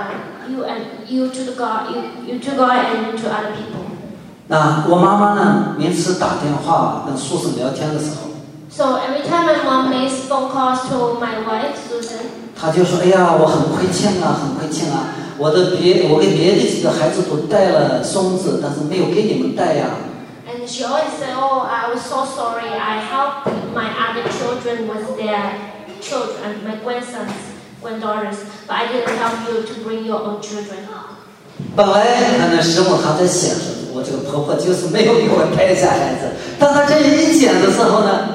You to God, you to God and to other people. 那我妈妈呢，每次打电话跟苏婶聊天的时候， So every time my mom makes phone calls to my wife Susan, 她就说：“哎呀，我很亏欠啊，很亏欠啊！我给别的几个孩子都带了孙子，但是没有给你们带呀。” and she always said, "Oh, I was so sorry. I helped my other children with their children, my granddaughters, but I didn't help you to bring your own children." 本来可能师母她在想说，我这个婆婆就是没有给我带下孩子，当她这一讲的时候呢，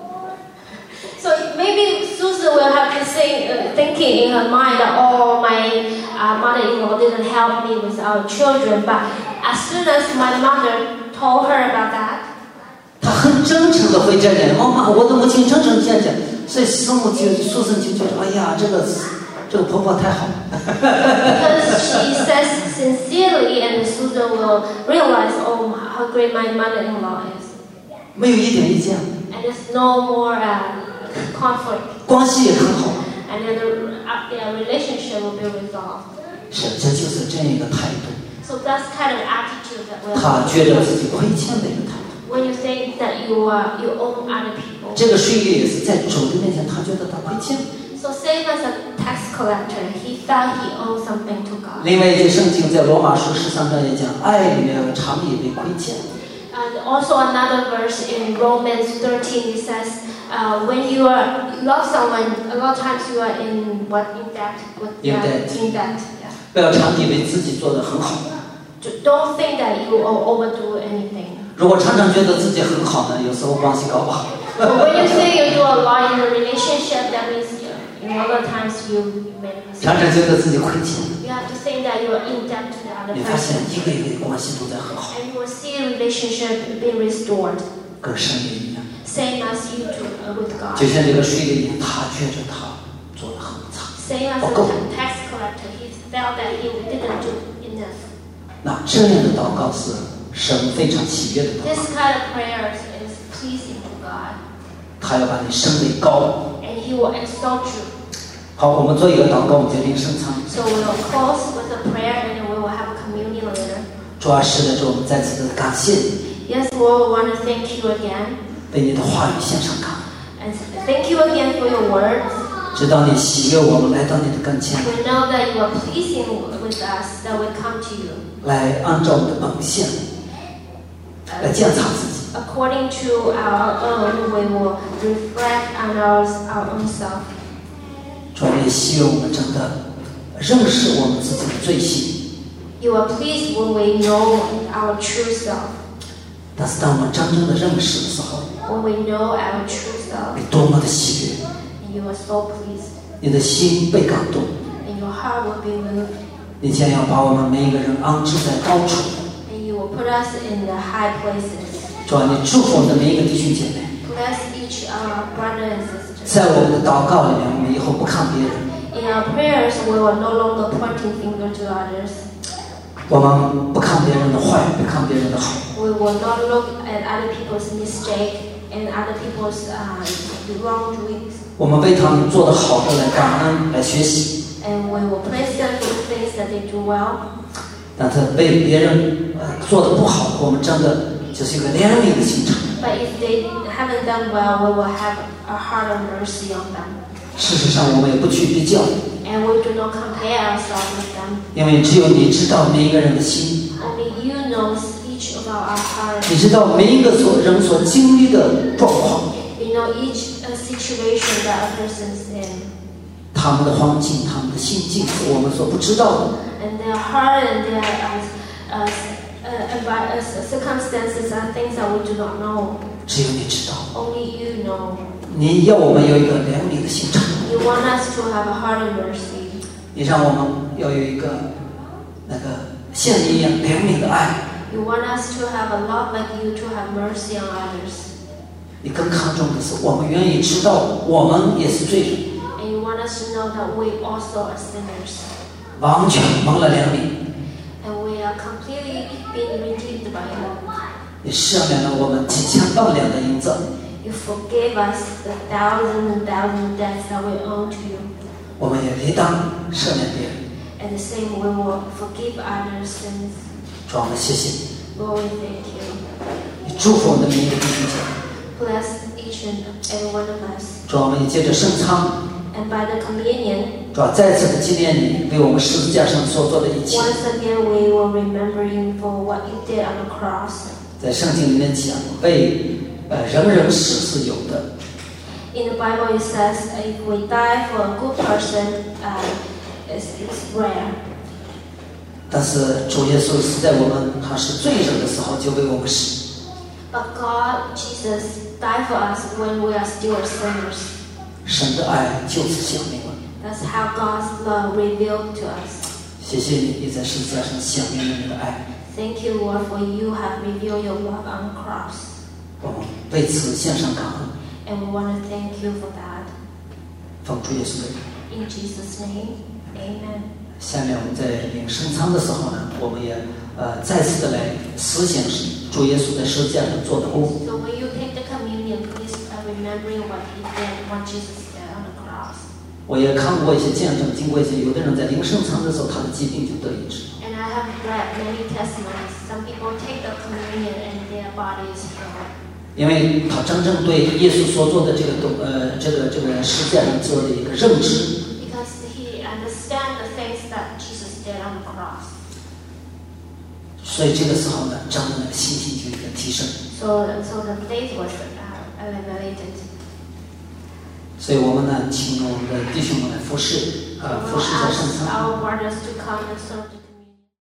So maybe Susan will have this thinking in her mind that, oh, my mother-in-law didn't help me with our children. But as soon as my mother told her about that, 她很真诚的会这样讲，妈妈，我的母亲真诚这样讲，所以师母苏婶就觉得，哎呀，这个婆婆太好了。 because she says sincerely, and Susan will realize, oh, how great my mother-in-law is. 没有一点意见， And there's no more conflict. 关系也很好。 And then their relationship will be resolved. 是，这就是这样一个态度。 So that's kind of attitude that we'll 他 have. 觉得自己亏欠的一个态度。 When you think that you own other people. 这个税吏也是在主的面前，他觉得他亏欠。 So same as a tax collector, he felt he owed something to God. 另外一节圣经在罗马书13章也讲，爱里面有常以为亏欠。 And also another verse in Romans 13, it says, when you love someone, a lot of times you are in debt. In debt. Yeah. 不要常以为自己做得很好。 Don't think that you overdo anything. 如果常常觉得自己很好呢，有时候关系搞不好。 So when you say you do a lot in a relationship, that means a lot of times you make a 常 mistake. 常觉得自己亏欠， You have to think that you are in debt to the other 你发现 person. 一个一个关系都在很好， And you will see a relationship being restored. 跟神也一样。 Same as you do with God. 就像这个税吏一样，他觉得他做得很差。 Same as Okay. a tax collector, he felt that he didn't do enough. 那这样的祷告是神非常喜悦的祷告， This kind of prayer is pleasing to God, 他要把你升为高。 and He will exalt you. 好，我们做一个祷告，我们决定声唱。 So we'll close with a prayer, and then we will have a communion later. 主啊，是的，主，我们再次的感谢你， Yes, Lord, we want to thank you again, 为你的话语献上感恩， and thank you again for your words. 知道你喜悦我们来到你的跟前， We know that you are pleasing with us, that we come to you 来按照我们的本性来检查自己。 according to our own. We will reflect on our own self. 主啊，也希望我们真的认识我们自己的罪行。 You are pleased when we know our true self. 但是当我们真正的认识的时候， When we know our true self, 你多么的喜悦， and you are so pleased, 你的心被感动， and your heart will be moved, 你将要把我们每一个人安置在高处， and you will put us in the high places, 主啊，你祝福我们的每一个弟兄姐妹。 Bless each brother and sister. 在我们的祷告里面，我们以后不看别人。 In our prayers, we will no longer pointing finger to others. 我们不看别人的坏，不看别人的好。 We will not look at other people's mistake and other people's wrongdoings. 我们为他们做的好的来感恩，来学习。 And we will praise them for the things that they do well. 但是被别人做的不好，我们真的就是一个怜悯的心肠。 But if they haven't done well, we will have a heart of mercy on them. 事实上，我们也不去比较， And we do not compare ourselves with them. 因为只有你知道每一个人的心， Only you knows each of our hearts. 你知道每一个人所经历的状况， You know each situation that a person's in. 他们的环境、他们的心境是我们所不知道的。 And their heart and their circumstances are things that we do not know. 只有你知道。 Only you know. 你要我们有一个怜悯的心肠， You want us to have a heart of mercy. 你让我们要有一个那个像你一样怜悯的爱。 You want us to have a love like you, to have mercy on others. 你更看重的是，我们愿意知道我们也是罪人， And you want us to know that we also are sinners. 完全蒙了怜悯。 And we are completely being redeemed by you. 你赦免了我们几千万两的银子， You forgave us the thousands and thousands debts that we owe to you. 我们也理当赦免别人。 And the same we will forgive others' sins. 主，我们谢谢你， Lord, we thank you. 你祝福我们的每一个弟兄姐妹。 Bless each and every one of us. 主，我们也借着圣餐， And by the communion, 主，再次的纪念你为我们十字架上所做的一切。 once again we will remember you for what you did on the cross. 在圣经里面讲，为人人死是有的， In the Bible it says if we die for a good person, it's rare. 但是主耶稣是在我们他是罪人的时候就为我们死。 But God, Jesus, died for us when we are still sinners. 神的爱就此显明了。 That's how God's love revealed to us. 谢谢你，你在十字架上显明了你的爱。 Thank you, Lord, for you have revealed your love on the cross. 我们为此献上感恩。 And we want to thank you for that. 奉主耶稣的名。 In Jesus' name, amen. 下面我们在领圣餐的时候呢，我们也再次的来思想主耶稣在十字架上做的工。 So when you take the communion, please remembering what he did, what Jesus did on the cross. 我也看过一些见证，经过一些有的人在领圣餐的时候，他的疾病就得医治。 And I have read many testimonies. Some people take the communion and their body is healed. 因为他真正对耶稣所做的这个十字架上做的一个认知。 Because he understands the things that Jesus did on the cross. 所以这个时候呢，真的那个信心就有一个提升。 So the faith was elevated. 所以我们呢，请我们的弟兄们来服侍，服侍在圣餐。 Our brothers to come and serve the